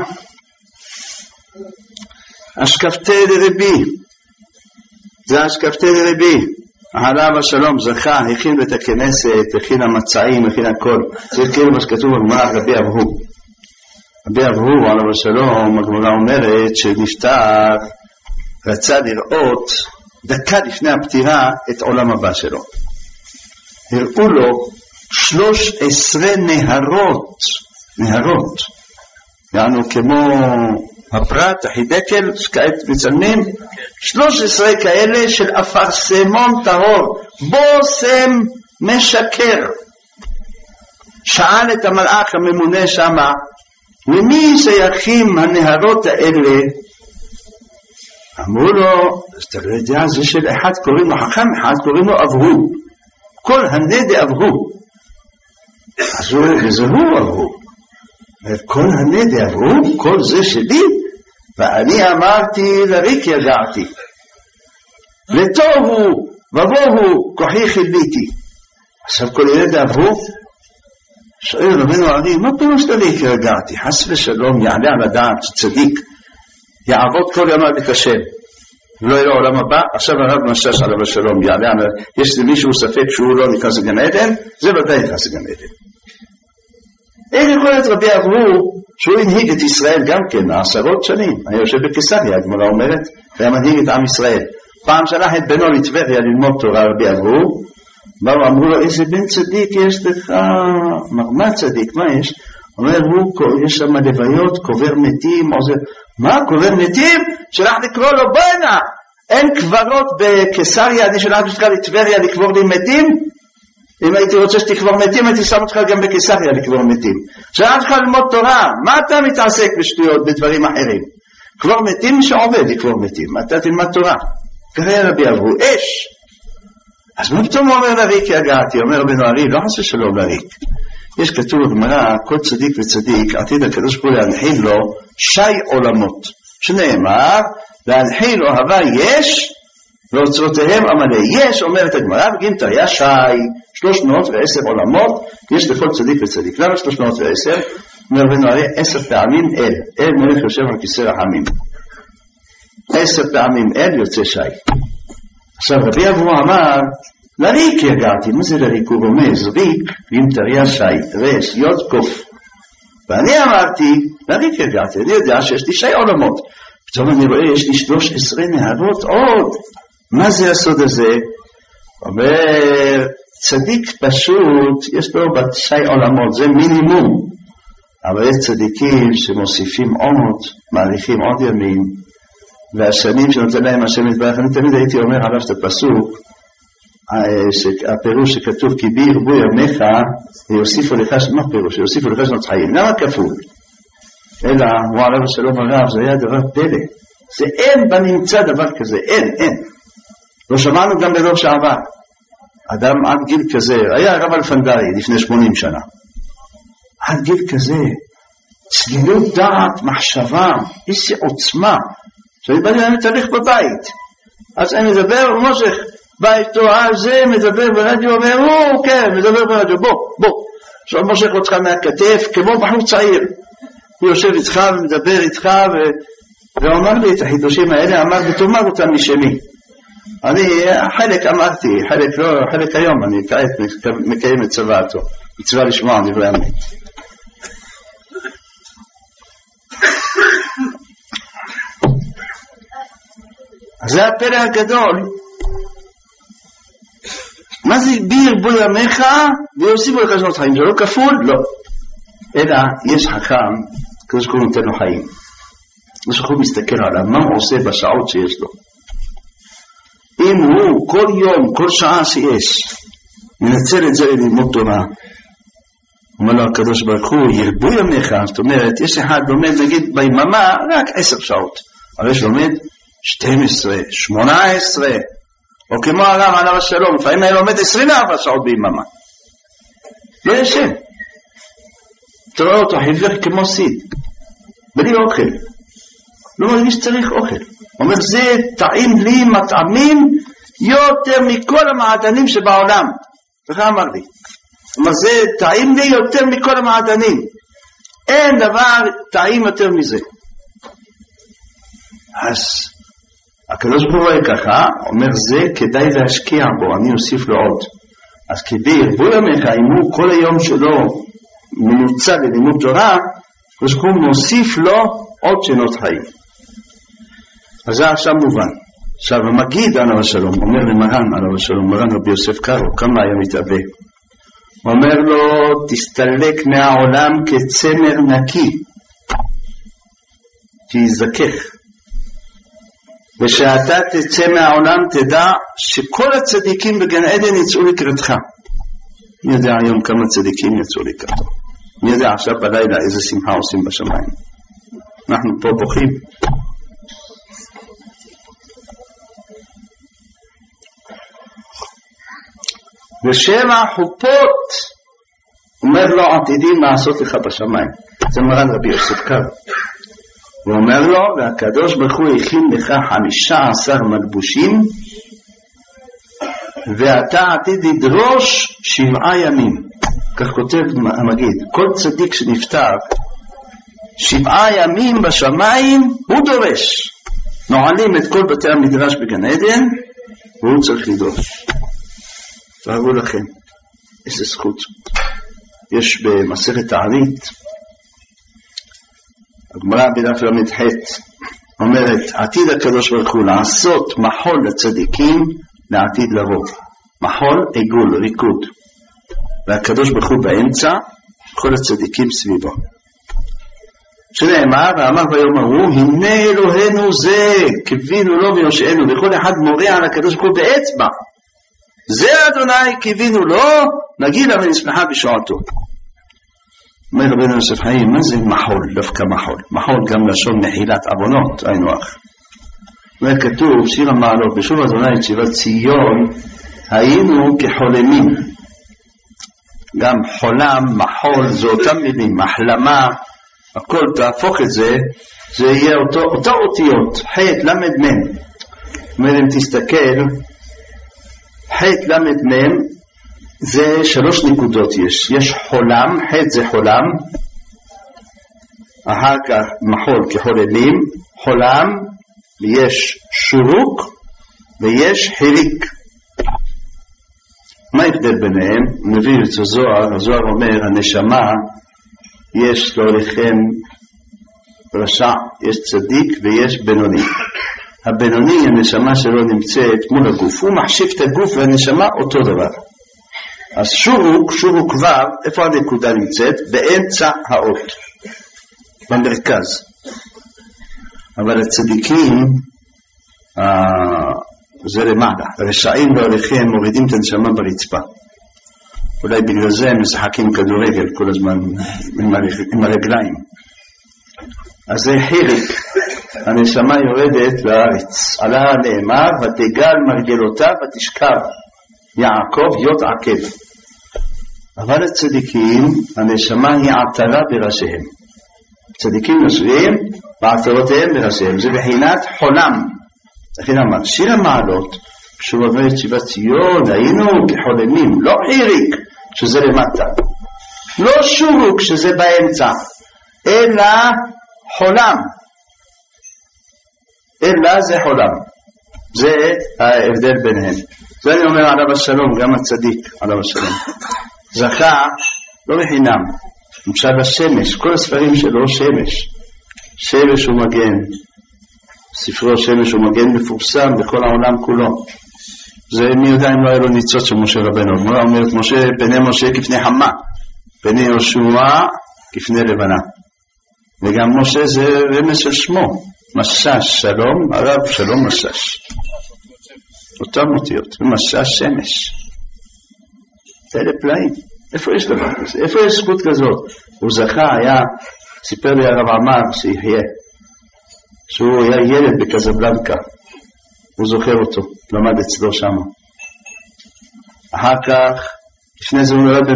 S1: אשכבתי לרבי, זה אשכבתי לרבי, עליו השלום זכה, הכין בית הכנסת, הכין המצעים, הכין הכל. זה כאילו מה שכתוב בגמרא רבי אבהו. רבי אבהו עליו השלום, הגמרא אומרת שנפטר, רצה לראות דקה לפני הפטירה את עולם הבא שלו. הראו לו 13 נהרות, יענו כמו הפרט, החידקל, שכעת מצלמים, 13 כאלה של אפרסמון טהור, בוסם משקר. שאל את המלאך הממונה שמה, למי שייכים הנהרות האלה? אמרו לו, אתה לא יודע, זה של אחד קוראים לו חכם, אחד קוראים לו אבהו. כל הנדה אבהו. אז הוא אומר, וזה הוא אבהו. כל הנדה אבהו, כל זה שלי, ואני אמרתי לריק יגעתי. לטובו ובוהו כוחי חיליתי. עכשיו כל הנדה אבהו, שואל רבנו הרי, מה פירוש לריק יגעתי? חס ושלום יעלה על הדעת צדיק, יעבוד כל ימיו את השם. לא יראה עולם הבא, עכשיו הרב משאש עליו השלום יעלה, יש למישהו ספק שהוא לא נכנס לגן עדן, זה ודאי נכנס לגן עדן. איך יכול להיות רבי אבהו שהוא הנהיג את ישראל גם כן 10 שנים, היה יושב בקיסריה, הגמרא אומרת, והיה מנהיג את עם ישראל. פעם שלח את בנו לטבריה ללמוד תורה רבי אבהו, באו אמרו לו, איזה בן צדיק יש לך? מה צדיק, מה יש? אומר, יש שם לוויות, קובר מתים, מה, קובר מתים? שלח לקרוא לו, בואנה, אין קברות בקיסריה, אני שלח אותך לטבריה לקבור לי מתים? אם הייתי רוצה שתקבור מתים, הייתי שם אותך גם בקיסריה לקבור מתים. שלח אותך ללמוד תורה, מה אתה מתעסק בשטויות, בדברים אחרים? קבור מתים שעובד לקבור מתים, אתה תלמד תורה. קרא רבי אבהו, אש. אז מה פתאום הוא אומר לריק יגעתי? אומר רבנו הרי, לא חס ושלום לריק. יש כתוב בגמרא, כל צדיק וצדיק, עתיד הקדוש ברוך הוא להנחיל לו 6 עולמות. שנאמר, להנחיל אוהבה יש, ואוצרותיהם עמלי. יש, אומרת הגמרא, בגין תריה שי, 310 עולמות, יש לכל צדיק וצדיק. למה 310? אומר בנו הרי 10 פעמים אל. אל מלך יושב על כיסא רחמים. 10 פעמים אל יוצא שי. עכשיו רבי אבו אמר, לריק יגעתי. מה זה לריק? הוא רומז, ריק, בגין תריה שי, רש, יוד קוף. ואני אמרתי, לריק יגעתי, אני יודע שיש לי שי עולמות. פתאום אני רואה, יש לי 13 נהרות עוד. מה זה הסוד הזה? אומר, צדיק פשוט, יש לו שי עולמות, זה מינימום. אבל יש צדיקים שמוסיפים עוד, מעריכים עוד ימים, והשנים שנותן להם השם יתברך. אני תמיד הייתי אומר עליו את הפסוק, הפירוש שכתוב, כי בי ירבו ימיך, ויוסיפו לך, מה פירוש? יוסיפו לך שנות חיים. למה כפול? אלא, הוא עליו השלום הרב, זה היה דבר פלא. זה אין בנמצא דבר כזה, אין. לא שמענו גם בדור שעבר. אדם עד גיל כזה, היה הרב אלפנדרי לפני 80 שנה. עד גיל כזה, צלילות דעת, מחשבה, איזה עוצמה. שאני באתי להם לתהליך בבית. אז אני מדבר, הוא מושך, ביתו, זה מדבר ברדיו, אומר, כן, מדבר ברדיו, בוא. עכשיו מושך אותך מהכתף, כמו בחור צעיר. הוא יושב איתך ומדבר איתך, ואומר לי את החידושים האלה, אמר ותאמר אותם משמי. אני חלק אמרתי, חלק לא, חלק היום, אני כעת מקיים את צוואתו, מצווה לשמוע דברי אמת. אז זה הפלא הגדול. מה זה בי ירבו ימיך ויוסיפו לך שנות חיים? זה לא כפול? לא. אלא יש חכם, כזה שקוראים נותן לו חיים. יש חכם מסתכל עליו, מה הוא עושה בשעות שיש לו. אם הוא כל יום, כל שעה שיש, מנצל את זה ללמוד תורה, אומר לו הקדוש ברוך הוא, ירבו ימיך, זאת אומרת, יש אחד לומד נגיד ביממה רק 10 שעות, אבל יש לומד 12, 18, או כמו הרב עליו השלום, לפעמים היה לומד 24 שעות ביממה. לא ישן. תראה אותו חיוור כמו סיד, בלי אוכל. לא מרגיש שצריך אוכל. אומר, זה טעים לי מטעמים יותר מכל המעדנים שבעולם. וכך אמר לי. אומר, זה טעים לי יותר מכל המעדנים. אין דבר טעים יותר מזה. אז הקדוש ברוך הוא ככה, אומר, זה כדאי להשקיע בו, אני אוסיף לו עוד. אז כדי ירבו ימיך, אם הוא כל היום שלו מנוצל ללימוד תורה, הקדוש ברוך הוא מוסיף לו עוד שנות חיים. אז זה עכשיו מובן. עכשיו המגיד עליו השלום, אומר למרן עליו השלום, מרן רבי יוסף קארו, כמה היה מתאבה. אומר לו, תסתלק מהעולם כצמר נקי, תזכך. ושאתה תצא מהעולם תדע שכל הצדיקים בגן עדן יצאו לקראתך. אני יודע היום כמה צדיקים יצאו לקראתו. אני יודע עכשיו בלילה איזה שמחה עושים בשמיים. אנחנו פה בוכים. ושבע חופות אומר לו עתידים לעשות לך בשמיים. זה מרן רבי יוסף קארו. הוא אומר לו, והקדוש ברוך הוא הכין לך 15 מלבושים, ואתה עתיד לדרוש 7 ימים. כך כותב המגיד, כל צדיק שנפטר 7 ימים בשמיים הוא דורש. נועלים את כל בתי המדרש בגן עדן, והוא צריך לדרוש. תראו לכם, איזה זכות. יש במסכת תענית, הגמרא בדף ל"ח אומרת, עתיד הקדוש ברוך הוא לעשות מחול לצדיקים לעתיד לבוא. מחול, עיגול, ריקוד. והקדוש ברוך הוא באמצע, כל הצדיקים סביבו. שנאמר, ואמר ביום ההוא, הנה אלוהינו זה, קיווינו לו ויושענו, וכל אחד מורה על הקדוש ברוך הוא באצבע. זה אדוני קיווינו לו, נגילה ונשמחה בשעתו. אומר רבינו יוסף חיים, מה זה מחול? דווקא מחול. מחול גם לשון מחילת עוונות, היינו אח. וכתוב, שיר המעלות, בשוב אדוני שיבת ציון, היינו כחולמים. גם חולם, מחול, זה אותם מילים, מחלמה, הכל תהפוך את זה, זה יהיה אותו אותיות, ח' למד מם. אם תסתכל, ח' למד מם זה 3 נקודות יש חולם, ח' זה חולם, אחר כך מחול כחוללים, חולם, ויש שורוק ויש חיריק. מה ההבדל ביניהם? מביא את הזוהר, הזוהר אומר הנשמה יש לו לכם רשע, יש צדיק ויש בינוני. הבינוני, הנשמה שלו נמצאת מול הגוף, הוא מחשיב את הגוף והנשמה אותו דבר. אז שורוק כבר, איפה הנקודה נמצאת? באמצע האות, במרכז. אבל הצדיקים זה למעלה, הרשעים והולכים מורידים את הנשמה ברצפה. אולי בגלל זה הם משחקים כדורגל כל הזמן עם הרגליים. אז זה חיריק, הנשמה יורדת לארץ. עלה נאמר ותגל מרגלותיו ותשכב יעקב יות עקב. אבל הצדיקים, הנשמה היא עטרה בראשיהם. צדיקים יושבים ועטרותיהם בראשיהם, זה בחינת חולם. לכן אמר שיר המעלות כשהוא אומר את שיבת ציון היינו כחולמים, לא חיריק שזה למטה, לא שורוק שזה באמצע, אלא חולם, אלא זה חולם. זה ההבדל ביניהם. זה אני אומר עליו השלום, גם הצדיק עליו השלום זכה לא בחינם, למשל השמש, כל הספרים שלו שמש ומגן, ספרו שמש ומגן מפורסם בכל העולם כולו. זה מי יודע אם לא היה לו ניצוץ של משה רבנו. הוא אומר את משה, פני משה כפני חמה, פני יהושע כפני לבנה. וגם משה זה רמז של שמו, משש שלום, הרב שלום משש, אותם אותיות, משש שמש. אלה פלאים. איפה יש דבר כזה? איפה יש זכות כזאת? הוא זכה, היה, סיפר לי הרב עמר שיחיה, שהוא היה ילד בקזבלנקה, הוא זוכר אותו, למד אצלו שם. אחר כך, לפני זה הוא נולד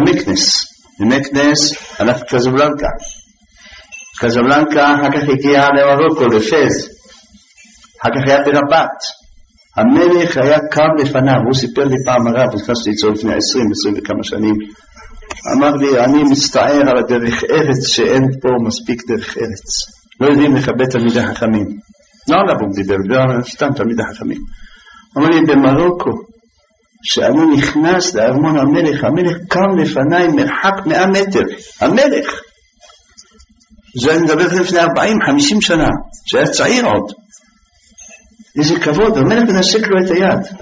S1: במקנס הלך לקזבלנקה. קזבלנקה, אחר כך הגיע למרוקו, לפז, אחר כך היה ברבת. המלך היה קם לפניו, הוא סיפר לי פעם הרב, נכנסתי אצלו לפני 20 וכמה שנים, אמר לי, אני מצטער על הדרך ארץ שאין פה מספיק דרך ארץ. לא יודעים לכבד תלמידי חכמים. לא עליו הוא דיבר, סתם תלמידי חכמים. אמר לי, במרוקו, שאני נכנס לארמון המלך קם לפניי מרחק 100 מטר. המלך. זה אני מדבר לפני 40-50 שנה, שהיה צעיר עוד. איזה כבוד, המלך מנשק לו את היד.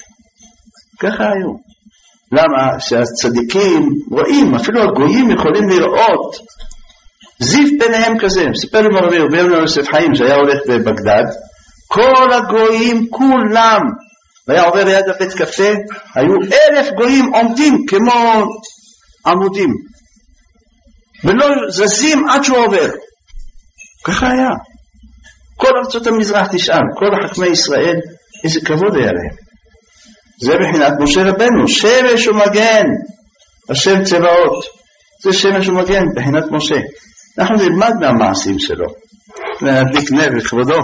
S1: ככה היו. למה? שהצדיקים רואים, אפילו הגויים יכולים לראות זיף ביניהם כזה. סיפר לי מרבי רבי יוסף חיים שהיה הולך בבגדד, כל הגויים כולם, והיה עובר ליד הבית קפה, היו 1,000 גויים עומדים כמו עמודים ולא זזים עד שהוא עובר. ככה היה. כל ארצות המזרח תשאל, כל חכמי ישראל, איזה כבוד היה להם. זה בחינת משה רבנו, שמש ומגן, השם צבאות, זה שמש ומגן בחינת משה. אנחנו נלמד מהמעשים שלו, להדליק נר לכבודו,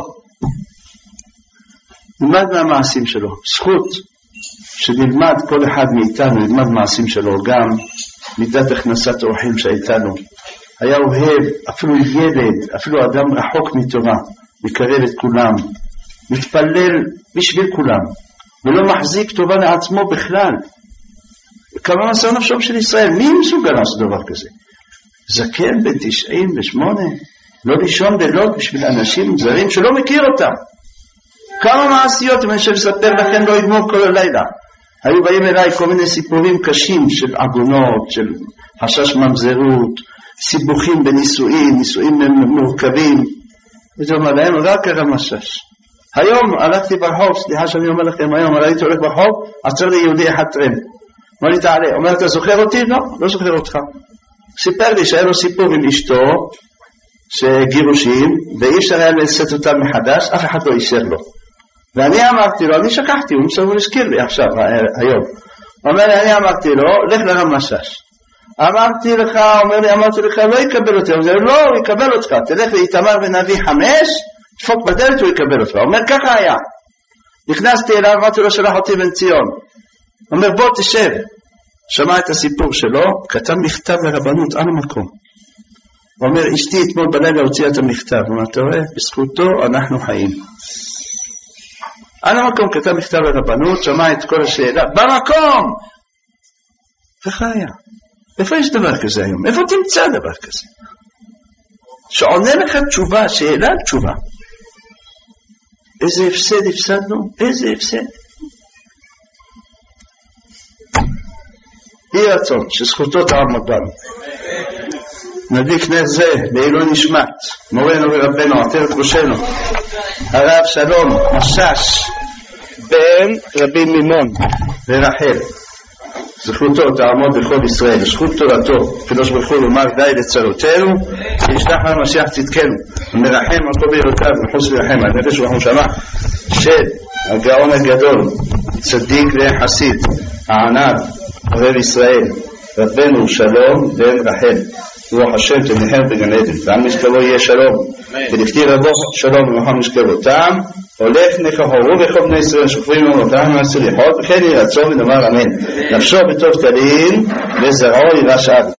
S1: נלמד מהמעשים שלו. זכות שנלמד כל אחד מאיתנו, נלמד מעשים שלו, גם מידת הכנסת אורחים שהייתנו. היה אוהב אפילו ילד, אפילו אדם רחוק מתורה, מקרב את כולם, מתפלל בשביל כולם, ולא מחזיק טובה לעצמו בכלל. כמה מסר נפשו של ישראל, מי מסוגל לעשות דבר כזה? זקן בן 98, לא לישון בלילות בשביל אנשים זרים שלא מכיר אותם. כמה מעשיות, אם אני חושב לספר לכם, לא יגמור כל הלילה. היו באים אליי כל מיני סיפורים קשים של עגונות, של חשש ממזרות, סיבוכים בנישואים, נישואים מורכבים, וזה אומר להם רק הרמשש. היום הלכתי ברחוב, סליחה שאני אומר לכם, היום ראיתי הולך ברחוב, עצר לי יהודי אחד טרמפ. אומר לי תעלה, אומר אתה זוכר אותי? לא, לא זוכר אותך. סיפר לי שהיה לו סיפור עם אשתו, שגירושים, ואי אפשר היה לשאת אותם מחדש, אף אחד לא אישר לו. ואני אמרתי לו, אני שכחתי, הוא מסוים להזכיר לי עכשיו, היום. אומר לי, אני אמרתי לו, לך לרמשש. אמרתי לך, אומר לי, אמרתי לך, לא יקבל אותי. אומר, לא, הוא יקבל אותך, תלך לאיתמר בן אבי 5, דפוק בדלת, הוא יקבל אותך. אומר, ככה היה. נכנסתי אליו, אמרתי לו, שלח אותי בן ציון. אומר, בוא תשב. שמע את הסיפור שלו, כתב מכתב לרבנות על המקום. הוא אומר, אשתי אתמול בלילה הוציאה את המכתב. הוא אומר, אתה רואה, בזכותו אנחנו חיים. על המקום כתב מכתב לרבנות, שמע את כל השאלה, במקום! ככה היה. איפה יש דבר כזה היום? איפה תמצא דבר כזה? שעונה לך תשובה, שאלה תשובה. איזה הפסד הפסדנו? איזה הפסד? יהי רצון, שזכותו תעמוד בנו. נדליק נר זה לעילוי נשמת מורנו ורבנו עטרת ראשנו הרב שלום משש בן רבי מימון ורחל, זכותו תעמוד בכל ישראל, זכות תורתו קדוש ברוך הוא לומר די לצרותינו שישלח לנו משיח צדקנו ומרחם על כל בעירותיו ומחוץ לרחם על נפש ורחמה של הגאון הגדול צדיק וחסיד הענב אוהב ישראל רבנו שלום בן רחל רוח השם תניחם בגן עדן ועל משכבו יהיה שלום ולכתיב רבו שלום ומחם משכבו טעם הולך נכחורו וכל בני ישראל שופרים ומותם ומסריחות וכן ירצו ונאמר אמן נפשו בטוב תלין וזרעו ירש עד